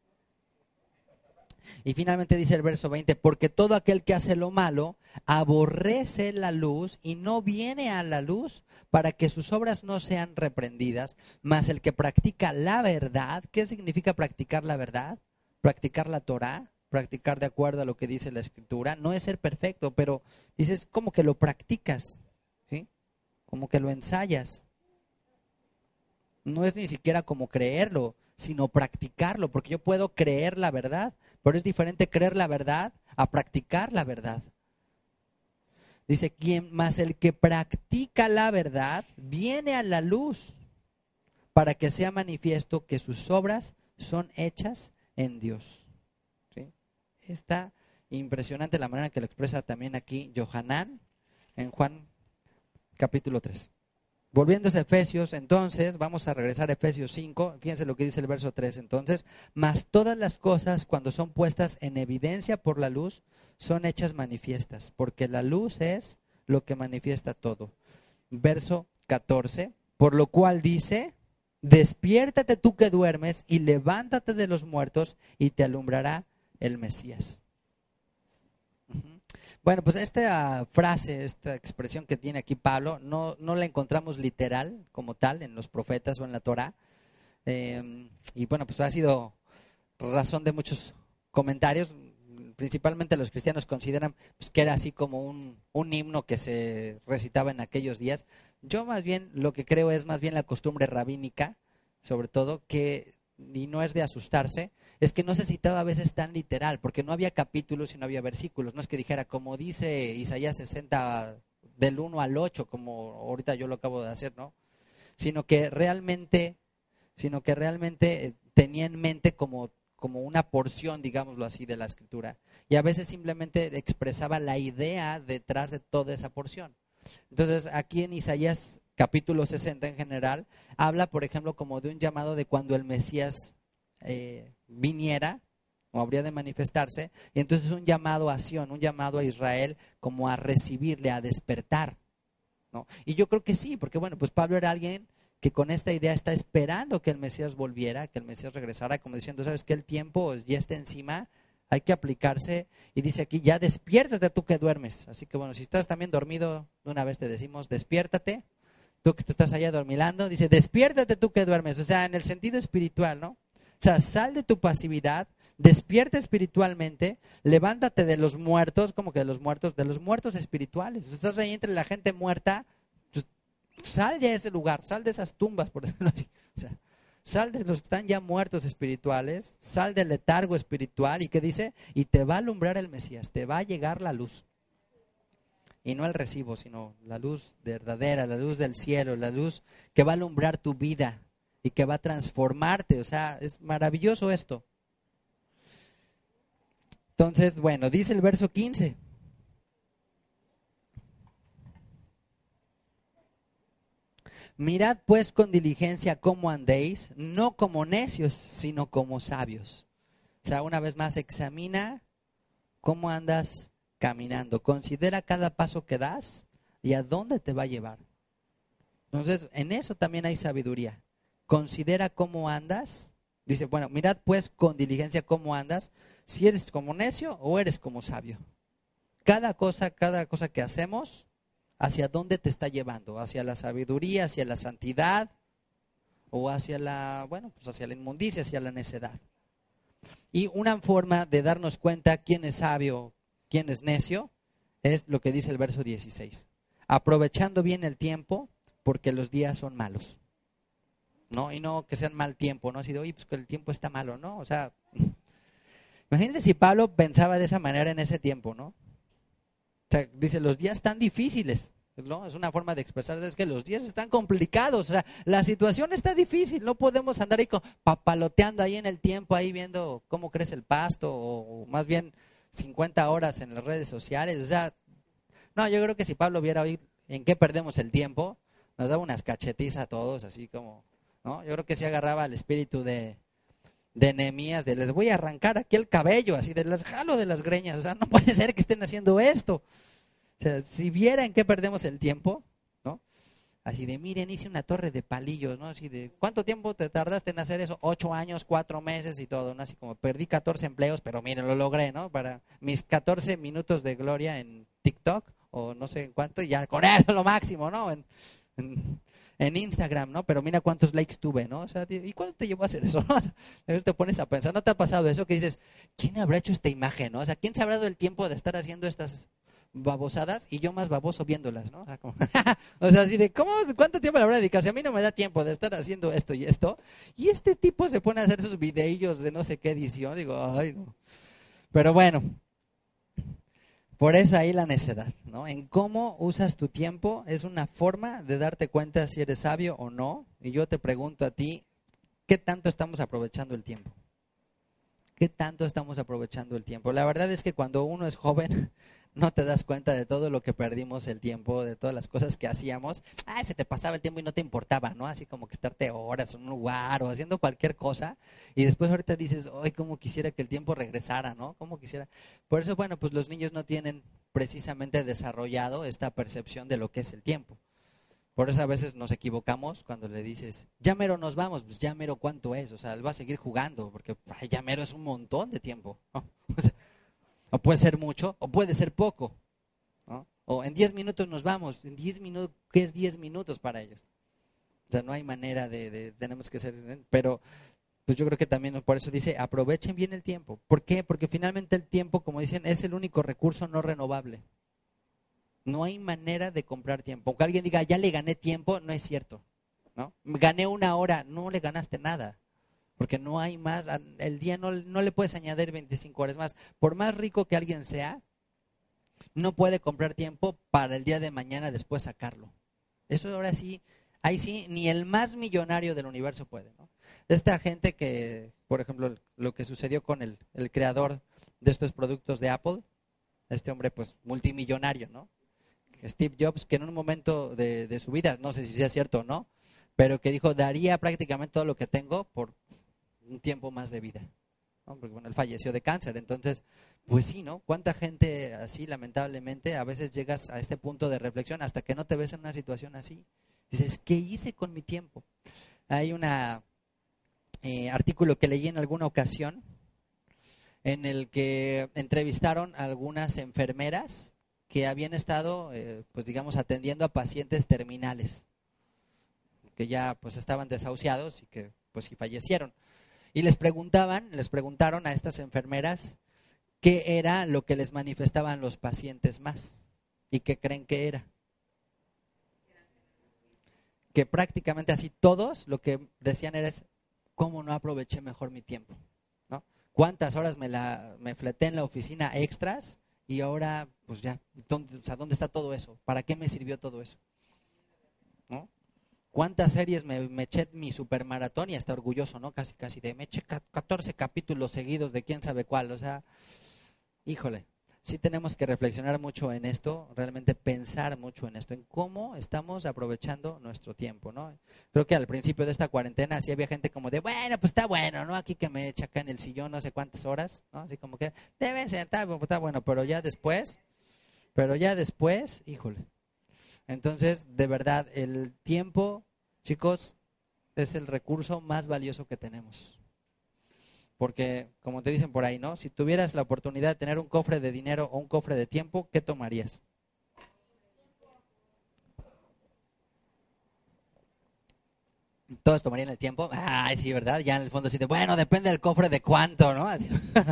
Y finalmente dice el verso veinte, porque todo aquel que hace lo malo aborrece la luz y no viene a la luz para que sus obras no sean reprendidas, mas el que practica la verdad. ¿Qué significa practicar la verdad? Practicar la Torá, practicar de acuerdo a lo que dice la Escritura. No es ser perfecto, pero dices como que lo practicas, ¿sí? Como que lo ensayas. No es ni siquiera como creerlo, sino practicarlo, porque yo puedo creer la verdad, pero es diferente creer la verdad a practicar la verdad. Dice, quien más el que practica la verdad viene a la luz para que sea manifiesto que sus obras son hechas en Dios. ¿Sí? Está impresionante la manera en que lo expresa también aquí Yohanan en Juan capítulo tres. Volviéndose a Efesios, entonces, vamos a regresar a Efesios cinco, fíjense lo que dice el verso tres, entonces, mas todas las cosas cuando son puestas en evidencia por la luz, son hechas manifiestas, porque la luz es lo que manifiesta todo. Verso catorce, por lo cual dice, despiértate tú que duermes y levántate de los muertos y te alumbrará el Mesías. Bueno, pues esta frase, esta expresión que tiene aquí Pablo, no, no la encontramos literal como tal en los profetas o en la Torá. Eh, y bueno, pues ha sido razón de muchos comentarios. Principalmente los cristianos consideran pues, que era así como un, un himno que se recitaba en aquellos días. Yo más bien lo que creo es más bien la costumbre rabínica, sobre todo, que, y no es de asustarse, es que no se citaba a veces tan literal, porque no había capítulos y no había versículos. No es que dijera, como dice Isaías sesenta, del uno al ocho, como ahorita yo lo acabo de hacer, ¿no? Sino que realmente, sino que realmente tenía en mente como, como una porción, digámoslo así, de la escritura. Y a veces simplemente expresaba la idea detrás de toda esa porción. Entonces, aquí en Isaías capítulo sesenta en general, habla, por ejemplo, como de un llamado de cuando el Mesías eh, viniera o habría de manifestarse, y entonces un llamado a Sión, un llamado a Israel como a recibirle, a despertar, ¿no? Y yo creo que sí, porque bueno, pues Pablo era alguien que con esta idea está esperando que el Mesías volviera, que el Mesías regresara, como diciendo, sabes que el tiempo ya está encima, hay que aplicarse, y dice aquí, ya despiértate tú que duermes. Así que bueno, si estás también dormido, de una vez te decimos, despiértate, tú que estás allá dormilando, dice, despiértate tú que duermes, o sea, en el sentido espiritual, ¿no? O sea, sal de tu pasividad, despierta espiritualmente, levántate de los muertos, como que de los muertos, de los muertos espirituales. Estás ahí entre la gente muerta, pues, sal de ese lugar, sal de esas tumbas, por decirlo así. O sea, Sal de los que están ya muertos espirituales, sal del letargo espiritual. ¿Y qué dice? Y te va a alumbrar el Mesías, te va a llegar la luz. Y no el recibo, sino la luz verdadera, la luz del cielo, la luz que va a alumbrar tu vida y que va a transformarte. O sea, es maravilloso esto. Entonces, bueno, dice el verso quince. Mirad pues con diligencia cómo andéis, no como necios, sino como sabios. O sea, una vez más, examina cómo andas caminando. Considera cada paso que das y a dónde te va a llevar. Entonces, en eso también hay sabiduría. Considera cómo andas. Dice, bueno, mirad pues con diligencia cómo andas, si eres como necio o eres como sabio. Cada cosa, cada cosa que hacemos, ¿hacia dónde te está llevando? ¿Hacia la sabiduría, hacia la santidad o hacia la, bueno, pues hacia la inmundicia, hacia la necedad? Y una forma de darnos cuenta quién es sabio, quién es necio, es lo que dice el verso dieciséis. Aprovechando bien el tiempo, porque los días son malos. ¿No? Y no que sean mal tiempo, ¿no? Así de, oye, pues que el tiempo está malo, ¿no? O sea, imagínate si Pablo pensaba de esa manera en ese tiempo, ¿no? O sea, dice, los días están difíciles, ¿no? Es una forma de expresar, es que los días están complicados, o sea, la situación está difícil, no podemos andar ahí con, papaloteando ahí en el tiempo, ahí viendo cómo crece el pasto, o, o más bien cincuenta horas en las redes sociales, o sea, no, yo creo que si Pablo viera hoy en qué perdemos el tiempo, nos daba unas cachetizas a todos, así como, ¿no? Yo creo que sí agarraba el espíritu de, de Nehemías, de les voy a arrancar aquí el cabello, así de les jalo de las greñas, o sea, no puede ser que estén haciendo esto. O sea, si viera en qué perdemos el tiempo, ¿no? Así de, miren, hice una torre de palillos, ¿no? Así de, ¿cuánto tiempo te tardaste en hacer eso? Ocho años, cuatro meses y todo, ¿no? Así como, perdí catorce empleos, pero miren, lo logré, ¿no? Para mis catorce minutos de gloria en TikTok, o no sé en cuánto, y ya con eso lo máximo, ¿no? En, en, en Instagram, ¿no? Pero mira cuántos likes tuve, ¿no? O sea, ¿y cuánto te llevó a hacer eso? A veces te pones a pensar, ¿no te ha pasado eso? Que dices, ¿quién habrá hecho esta imagen, no? O sea, ¿quién se habrá dado el tiempo de estar haciendo estas babosadas y yo más baboso viéndolas, ¿no? O sea, como, o sea, así de, ¿cómo, ¿cuánto tiempo le habrá dedicado? Si a mí no me da tiempo de estar haciendo esto y esto, y este tipo se pone a hacer sus videillos de no sé qué edición, digo, ay, no. Pero bueno, por eso ahí la necedad, ¿no? En cómo usas tu tiempo es una forma de darte cuenta si eres sabio o no. Y yo te pregunto a ti, ¿qué tanto estamos aprovechando el tiempo? ¿Qué tanto estamos aprovechando el tiempo? La verdad es que cuando uno es joven, no te das cuenta de todo lo que perdimos el tiempo, de todas las cosas que hacíamos. Ah, se te pasaba el tiempo y no te importaba, ¿no? Así como que estarte horas en un lugar o haciendo cualquier cosa. Y después ahorita dices, ay, cómo quisiera que el tiempo regresara, ¿no? Cómo quisiera. Por eso, bueno, pues los niños no tienen precisamente desarrollado esta percepción de lo que es el tiempo. Por eso a veces nos equivocamos cuando le dices, ya mero nos vamos, pues ya mero cuánto es, o sea, él va a seguir jugando, porque ay, ya mero es un montón de tiempo, ¿no? O sea, o puede ser mucho, o puede ser poco, ¿no? O en diez minutos nos vamos, en diez minutos, ¿qué es diez minutos para ellos? O sea, no hay manera de, de, tenemos que ser, pero pues yo creo que también por eso dice, aprovechen bien el tiempo. ¿Por qué? Porque finalmente el tiempo, como dicen, es el único recurso no renovable. No hay manera de comprar tiempo. Aunque alguien diga, ya le gané tiempo, no es cierto, ¿no? Gané una hora, no le ganaste nada. Porque no hay más, el día no, no le puedes añadir veinticinco horas más. Por más rico que alguien sea, no puede comprar tiempo para el día de mañana después sacarlo. Eso ahora sí, ahí sí, ni el más millonario del universo puede, ¿no? Esta gente que, por ejemplo, lo que sucedió con el, el creador de estos productos de Apple, este hombre pues multimillonario, ¿no? Steve Jobs, que en un momento de, de su vida, no sé si sea cierto o no, pero que dijo, daría prácticamente todo lo que tengo por un tiempo más de vida, ¿no? Porque bueno, él falleció de cáncer, entonces, pues sí, ¿no? ¿Cuánta gente así, lamentablemente, a veces llegas a este punto de reflexión hasta que no te ves en una situación así? Dices, ¿qué hice con mi tiempo? Hay un eh, artículo que leí en alguna ocasión en el que entrevistaron a algunas enfermeras que habían estado, eh, pues digamos, atendiendo a pacientes terminales, que ya pues estaban desahuciados y que pues sí fallecieron. Y les preguntaban, les preguntaron a estas enfermeras qué era lo que les manifestaban los pacientes más y qué creen que era. Que prácticamente así todos lo que decían era, ¿cómo no aproveché mejor mi tiempo? ¿No? ¿Cuántas horas me, la, me fleté en la oficina extras y ahora, pues ya, ¿dónde, o sea, ¿dónde está todo eso? ¿Para qué me sirvió todo eso? ¿No? ¿Cuántas series me, me eché mi supermaratón y hasta orgulloso, ¿no? Casi, casi de, me eché catorce capítulos seguidos de quién sabe cuál, o sea, híjole. Sí tenemos que reflexionar mucho en esto, realmente pensar mucho en esto, en cómo estamos aprovechando nuestro tiempo, ¿no? Creo que al principio de esta cuarentena sí había gente como de, bueno, pues está bueno, ¿no? Aquí que me echa acá en el sillón no sé cuántas horas, ¿no? Así como que debe ser, está, está bueno, pero ya después, pero ya después, híjole. Entonces, de verdad, el tiempo, chicos, es el recurso más valioso que tenemos. Porque, como te dicen por ahí, ¿no? Si tuvieras la oportunidad de tener un cofre de dinero o un cofre de tiempo, ¿qué tomarías? Todos tomarían el tiempo. Ay, sí, ¿verdad? Ya en el fondo sí de, bueno, depende del cofre de cuánto, ¿no? Así.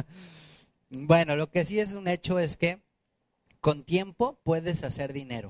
Bueno, lo que sí es un hecho es que con tiempo puedes hacer dinero,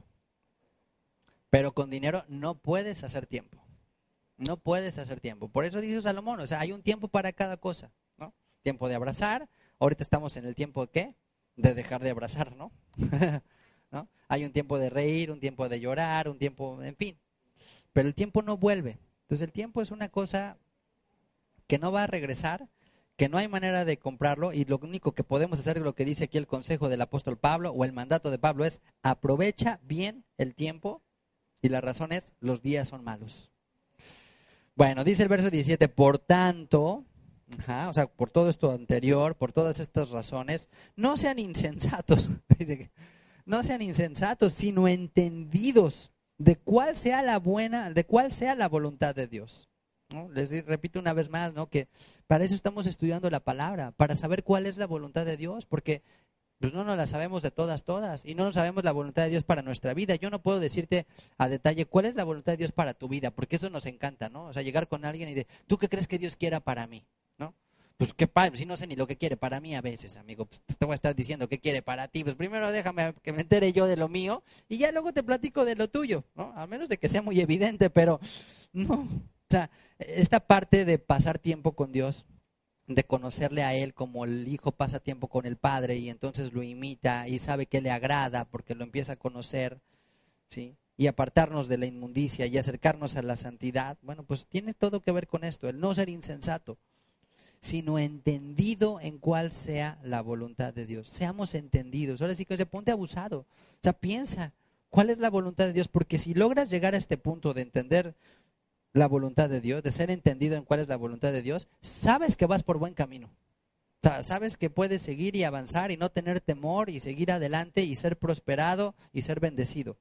pero con dinero no puedes hacer tiempo. No puedes hacer tiempo. Por eso dice Salomón, o sea, hay un tiempo para cada cosa, ¿no? Tiempo de abrazar. Ahorita estamos en el tiempo de ¿qué? De dejar de abrazar, ¿no? ¿No? Hay un tiempo de reír, un tiempo de llorar, un tiempo, en fin. Pero el tiempo no vuelve. Entonces el tiempo es una cosa que no va a regresar, que no hay manera de comprarlo y lo único que podemos hacer es lo que dice aquí el consejo del apóstol Pablo o el mandato de Pablo es aprovecha bien el tiempo y la razón es los días son malos. Bueno, dice el verso diecisiete, por tanto, ajá, o sea, por todo esto anterior, por todas estas razones, no sean insensatos, dice que, no sean insensatos, sino entendidos de cuál sea la buena, de cuál sea la voluntad de Dios. ¿No? Les repito una vez más, ¿no? Que para eso estamos estudiando la palabra, para saber cuál es la voluntad de Dios, porque pues no nos la sabemos de todas, todas, y no nos sabemos la voluntad de Dios para nuestra vida. Yo no puedo decirte a detalle cuál es la voluntad de Dios para tu vida, porque eso nos encanta, ¿no? O sea, llegar con alguien y de, ¿tú qué crees que Dios quiera para mí? ¿No? Pues qué padre, si no sé ni lo que quiere para mí a veces, amigo, pues te voy a estar diciendo qué quiere para ti. Pues primero déjame que me entere yo de lo mío y ya luego te platico de lo tuyo, ¿no? A menos de que sea muy evidente, pero no. O sea, esta parte de pasar tiempo con Dios, de conocerle a Él como el hijo pasa tiempo con el padre y entonces lo imita y sabe que le agrada porque lo empieza a conocer, ¿sí? Y apartarnos de la inmundicia y acercarnos a la santidad, bueno, pues tiene todo que ver con esto, el no ser insensato, sino entendido en cuál sea la voluntad de Dios. Seamos entendidos. Ahora sí que se ponte abusado. O sea, piensa, ¿cuál es la voluntad de Dios? Porque si logras llegar a este punto de entender la voluntad de Dios, de ser entendido en cuál es la voluntad de Dios, sabes que vas por buen camino. O sea, sabes que puedes seguir y avanzar y no tener temor y seguir adelante y ser prosperado y ser bendecido.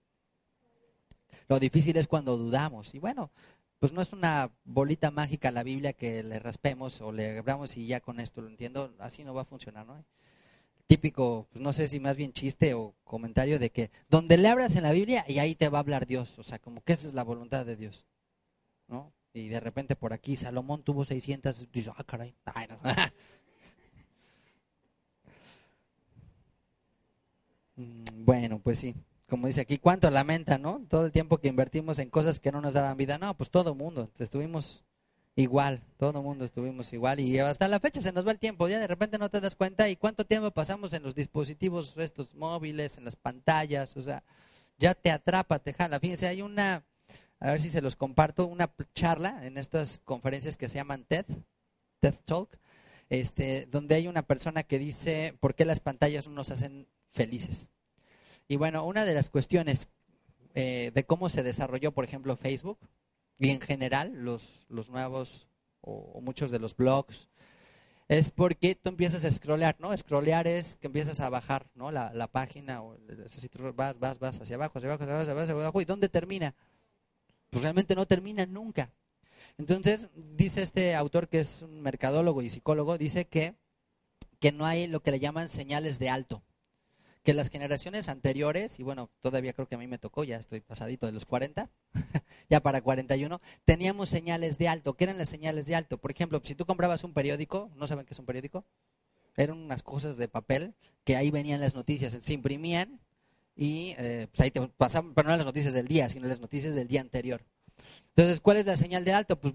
Lo difícil es cuando dudamos. Y bueno, pues no es una bolita mágica la Biblia que le raspemos o le abramos y ya con esto lo entiendo. Así no va a funcionar, ¿no? Típico, pues no sé si más bien chiste o comentario de que donde le abras en la Biblia y ahí te va a hablar Dios. O sea, como que esa es la voluntad de Dios, ¿no? Y de repente por aquí Salomón tuvo seiscientas, dice, ah, caray, ay, no. Bueno, pues sí, como dice aquí, ¿cuánto lamenta, no? Todo el tiempo que invertimos en cosas que no nos daban vida, no, pues todo mundo, estuvimos igual, todo mundo estuvimos igual y hasta la fecha se nos va el tiempo, ya de repente no te das cuenta y cuánto tiempo pasamos en los dispositivos estos móviles, en las pantallas, o sea, ya te atrapa, te jala. Fíjense, hay una, a ver si se los comparto, una charla en estas conferencias que se llaman TED, TED Talk, este, donde hay una persona que dice por qué las pantallas no nos hacen felices. Y bueno, una de las cuestiones eh, de cómo se desarrolló, por ejemplo, Facebook y en general los, los nuevos o, o muchos de los blogs, es porque tú empiezas a scrollear, ¿no? Scrollear es que empiezas a bajar, ¿no? La, la página, o si tú vas, vas, vas hacia abajo, hacia abajo, hacia abajo, hacia abajo, ¿y dónde termina? Pues realmente no termina nunca. Entonces, dice este autor que es un mercadólogo y psicólogo, dice que, que no hay lo que le llaman señales de alto. Que las generaciones anteriores, y bueno, todavía creo que a mí me tocó, ya estoy pasadito de los cuarenta, ya para cuarenta y uno, teníamos señales de alto. ¿Qué eran las señales de alto? Por ejemplo, si tú comprabas un periódico, ¿no saben qué es un periódico? Eran unas cosas de papel que ahí venían las noticias, se imprimían y eh, pues ahí te pasaban, pero no las noticias del día, sino las noticias del día anterior. Entonces, ¿cuál es la señal de alto? Pues bueno,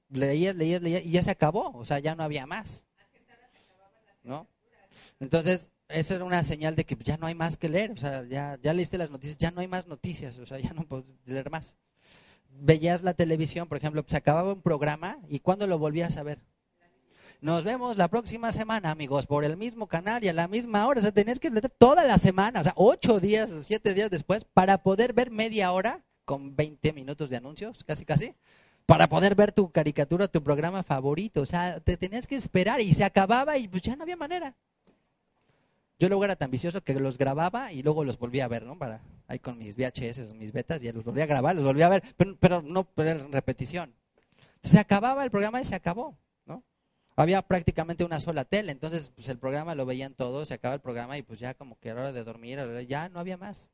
leías, leías, leías y ya se acabó, o sea, ya no había más, ¿no? Entonces, eso era una señal de que ya no hay más que leer, o sea, ya, ya leíste las noticias, ya no hay más noticias, o sea, ya no puedes leer más. Veías la televisión, por ejemplo, se acababa un programa y ¿cuándo lo volvías a ver? Nos vemos la próxima semana, amigos, por el mismo canal y a la misma hora. O sea, tenías que meter toda la semana, o sea, ocho días, siete días después, para poder ver media hora con veinte minutos de anuncios, casi, casi, para poder ver tu caricatura, tu programa favorito. O sea, te tenías que esperar y se acababa y pues ya no había manera. Yo luego era tan vicioso que los grababa y luego los volvía a ver, ¿no? Para, ahí con mis V H S o mis betas, ya los volvía a grabar, los volvía a ver, pero, pero no pero en repetición. Se acababa el programa y se acabó, ¿no? Había prácticamente una sola tele, entonces pues el programa lo veían todos, se acaba el programa y pues ya como que era hora de dormir, ya no había más.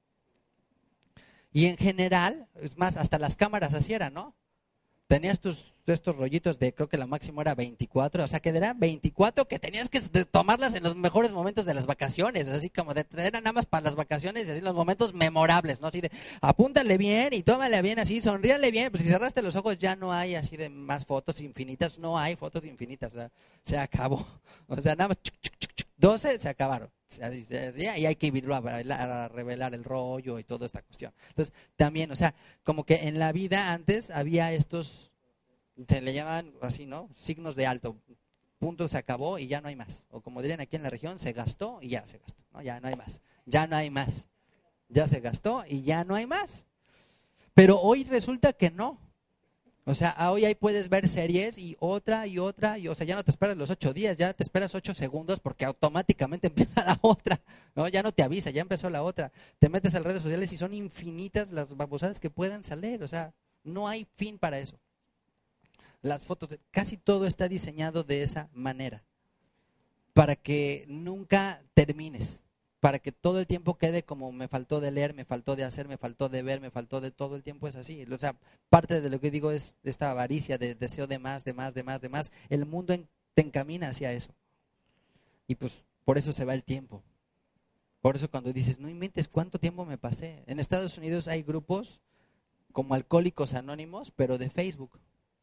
Y en general, es más, hasta las cámaras así eran, ¿no? Tenías tus estos rollitos de, creo que la máxima era veinticuatro, o sea que eran veinticuatro que tenías que tomarlas en los mejores momentos de las vacaciones, así como de, eran nada más para las vacaciones y así los momentos memorables, ¿no? Así de, apúntale bien y tómale bien así, sonríale bien, pues si cerraste los ojos ya no hay así de más fotos infinitas, no hay fotos infinitas, o sea, se acabó, o sea, nada más, chuc, chuc, chuc, chuc, doce se acabaron. Y hay que ir a, a revelar el rollo y toda esta cuestión. Entonces, también, o sea, como que en la vida antes había estos, se le llaman así, ¿no? Signos de alto. Punto, se acabó y ya no hay más. O como dirían aquí en la región, se gastó y ya se gastó, ¿no? Ya no hay más. Ya no hay más. Ya se gastó y ya no hay más. Pero hoy resulta que no. O sea, hoy ahí puedes ver series y otra y otra, y o sea, ya no te esperas los ocho días, ya te esperas ocho segundos porque automáticamente empieza la otra, ¿no? Ya no te avisa, ya empezó la otra. Te metes a las redes sociales y son infinitas las babosadas que pueden salir, o sea, no hay fin para eso. Las fotos, casi todo está diseñado de esa manera, para que nunca termines, para que todo el tiempo quede como me faltó de leer, me faltó de hacer, me faltó de ver, me faltó de todo el tiempo es así. O sea, parte de lo que digo es esta avaricia, de deseo de más, de más, de más, de más. El mundo en, te encamina hacia eso. Y pues por eso se va el tiempo. Por eso cuando dices, no inventes cuánto tiempo me pasé. En Estados Unidos hay grupos como Alcohólicos Anónimos, pero de Facebook.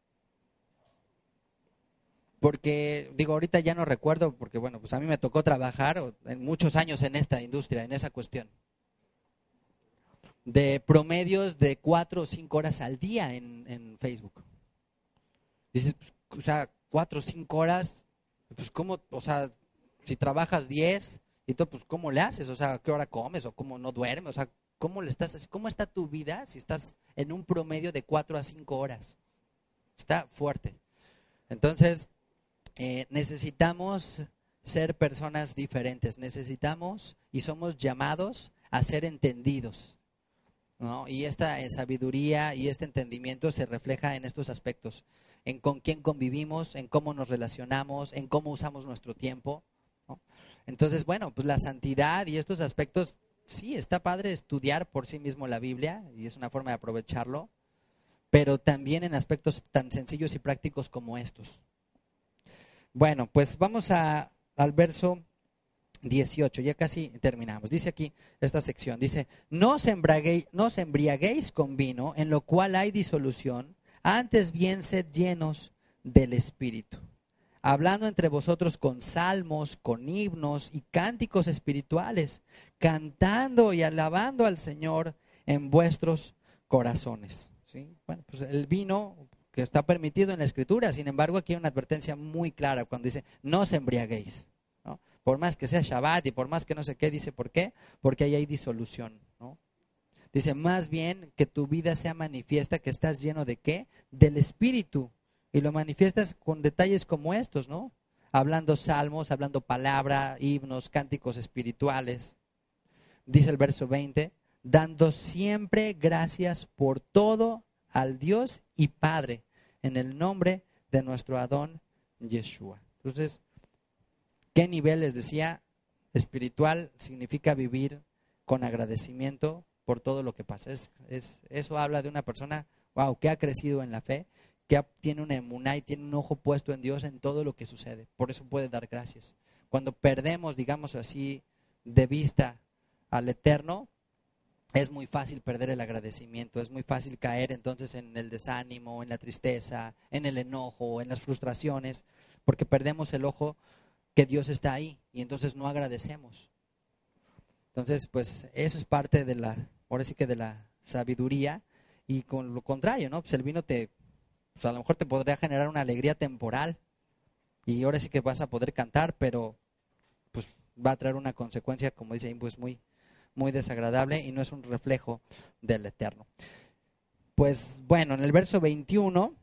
Porque, digo, ahorita ya no recuerdo, porque bueno, pues a mí me tocó trabajar en muchos años en esta industria, en esa cuestión. De promedios de cuatro o cinco horas al día en, en Facebook. Dices, pues, o sea, cuatro o cinco horas, pues cómo, o sea, si trabajas diez y todo, pues cómo le haces, o sea, qué hora comes o cómo no duermes, o sea, cómo le estás, cómo está tu vida si estás en un promedio de cuatro a cinco horas. Está fuerte. Entonces, eh, necesitamos ser personas diferentes, necesitamos y somos llamados a ser entendidos, ¿no? Y esta eh, sabiduría y este entendimiento se refleja en estos aspectos, en con quién convivimos, en cómo nos relacionamos, en cómo usamos nuestro tiempo, ¿no? Entonces, bueno, pues la santidad y estos aspectos, sí, está padre estudiar por sí mismo la Biblia y es una forma de aprovecharlo, pero también en aspectos tan sencillos y prácticos como estos. Bueno, pues vamos a, al verso dieciocho, ya casi terminamos. Dice aquí esta sección, dice, no os embriaguéis, no os embriaguéis con vino, en lo cual hay disolución, antes bien sed llenos del Espíritu, hablando entre vosotros con salmos, con himnos y cánticos espirituales, cantando y alabando al Señor en vuestros corazones. ¿Sí? Bueno, pues el vino que está permitido en la Escritura, sin embargo aquí hay una advertencia muy clara cuando dice, no os embriaguéis, ¿no? Por más que sea Shabbat y por más que no sé qué, dice, ¿por qué? Porque ahí hay disolución, ¿no? Dice, más bien que tu vida sea manifiesta, que estás lleno de ¿qué? Del Espíritu. Y lo manifiestas con detalles como estos, ¿no? Hablando salmos, hablando palabra, himnos, cánticos espirituales. Dice el verso veinte, dando siempre gracias por todo al Dios y Padre, en el nombre de nuestro Adón Yeshua. Entonces, ¿qué nivel les decía? Espiritual significa vivir con agradecimiento por todo lo que pasa. Es, es, eso habla de una persona, wow, que ha crecido en la fe, que ha, tiene una emuná y tiene un ojo puesto en Dios en todo lo que sucede. Por eso puede dar gracias. Cuando perdemos, digamos así, de vista al Eterno, es muy fácil perder el agradecimiento, es muy fácil caer entonces en el desánimo, en la tristeza, en el enojo, en las frustraciones, porque perdemos el ojo que Dios está ahí y entonces no agradecemos. Entonces, pues eso es parte de la, ahora sí que de la sabiduría, y con lo contrario, ¿no? Pues el vino te, pues a lo mejor te podría generar una alegría temporal y ahora sí que vas a poder cantar, pero pues va a traer una consecuencia, como dice ahí, pues muy, muy desagradable y no es un reflejo del Eterno. Pues bueno, en el verso veintiuno,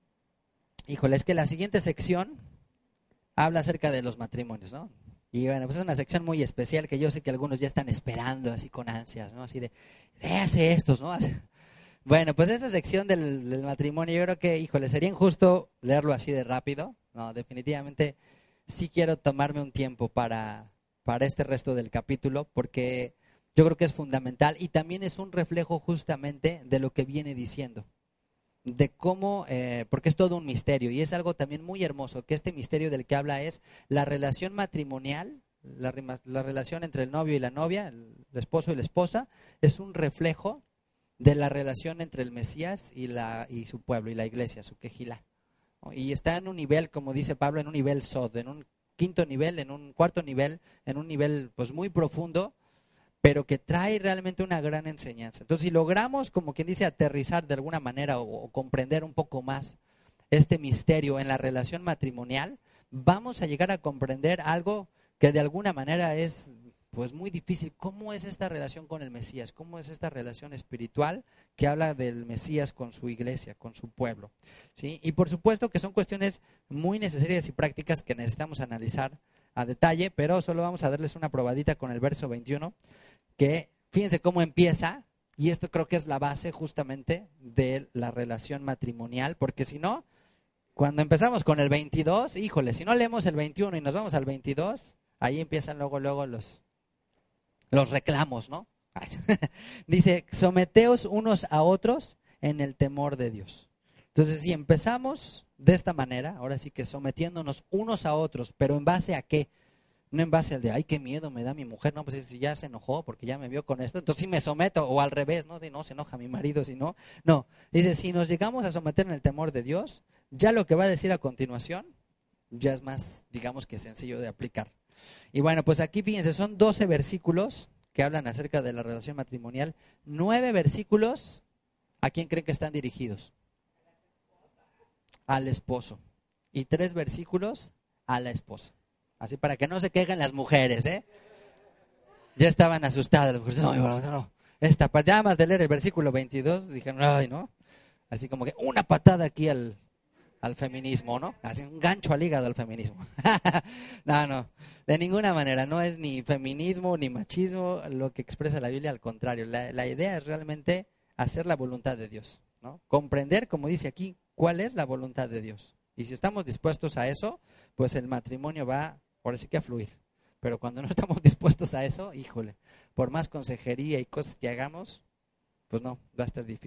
híjole, es que la siguiente sección habla acerca de los matrimonios, ¿no? Y bueno, pues es una sección muy especial que yo sé que algunos ya están esperando así con ansias, ¿no? Así de, léase estos, ¿no? Así. Bueno, pues esta sección del, del matrimonio, yo creo que, híjole, sería injusto leerlo así de rápido. No, definitivamente sí quiero tomarme un tiempo para, para este resto del capítulo, porque yo creo que es fundamental y también es un reflejo justamente de lo que viene diciendo. De cómo, eh, porque es todo un misterio y es algo también muy hermoso, que este misterio del que habla es la relación matrimonial, la, la relación entre el novio y la novia, el esposo y la esposa, es un reflejo de la relación entre el Mesías y, la, y su pueblo y la iglesia, su quejilá. ¿No? Y está en un nivel, como dice Pablo, en un nivel sod, en un quinto nivel, en un cuarto nivel, en un nivel pues muy profundo, pero que trae realmente una gran enseñanza. Entonces, si logramos, como quien dice, aterrizar de alguna manera o, o comprender un poco más este misterio en la relación matrimonial, vamos a llegar a comprender algo que de alguna manera es pues muy difícil. ¿Cómo es esta relación con el Mesías? ¿Cómo es esta relación espiritual que habla del Mesías con su iglesia, con su pueblo? ¿Sí? Y por supuesto que son cuestiones muy necesarias y prácticas que necesitamos analizar a detalle, pero solo vamos a darles una probadita con el verso veintiuno, que fíjense cómo empieza, y esto creo que es la base justamente de la relación matrimonial, porque si no, cuando empezamos con el veintidós, híjole, si no leemos el veintiuno y nos vamos al veintidós, ahí empiezan luego, luego los, los reclamos, ¿no? Dice, someteos unos a otros en el temor de Dios. Entonces, si empezamos de esta manera, ahora sí que sometiéndonos unos a otros, pero ¿en base a qué? No en base al de, ay, qué miedo me da mi mujer, no, pues si ya se enojó porque ya me vio con esto, entonces sí me someto, o al revés, no, de no se enoja mi marido, si no, no. Dice, si nos llegamos a someter en el temor de Dios, ya lo que va a decir a continuación, ya es más, digamos que sencillo de aplicar. Y bueno, pues aquí fíjense, son doce versículos que hablan acerca de la relación matrimonial, nueve versículos, ¿a quién creen que están dirigidos? Al esposo. Y tres versículos a la esposa. Así para que no se quejen las mujeres, ¿eh? Ya estaban asustadas las mujeres. No, no, no. Esta, ya más de leer el versículo veintidós, dijeron, ay, ¿no? Así como que una patada aquí al, al feminismo, ¿no? Así un gancho al hígado al feminismo. No, no, de ninguna manera. No es ni feminismo ni machismo lo que expresa la Biblia, al contrario. La, la idea es realmente hacer la voluntad de Dios, ¿no? Comprender, como dice aquí, cuál es la voluntad de Dios. Y si estamos dispuestos a eso, pues el matrimonio va, ahora sí que a fluir. Pero cuando no estamos dispuestos a eso, híjole, por más consejería y cosas que hagamos, pues no, va a estar difícil.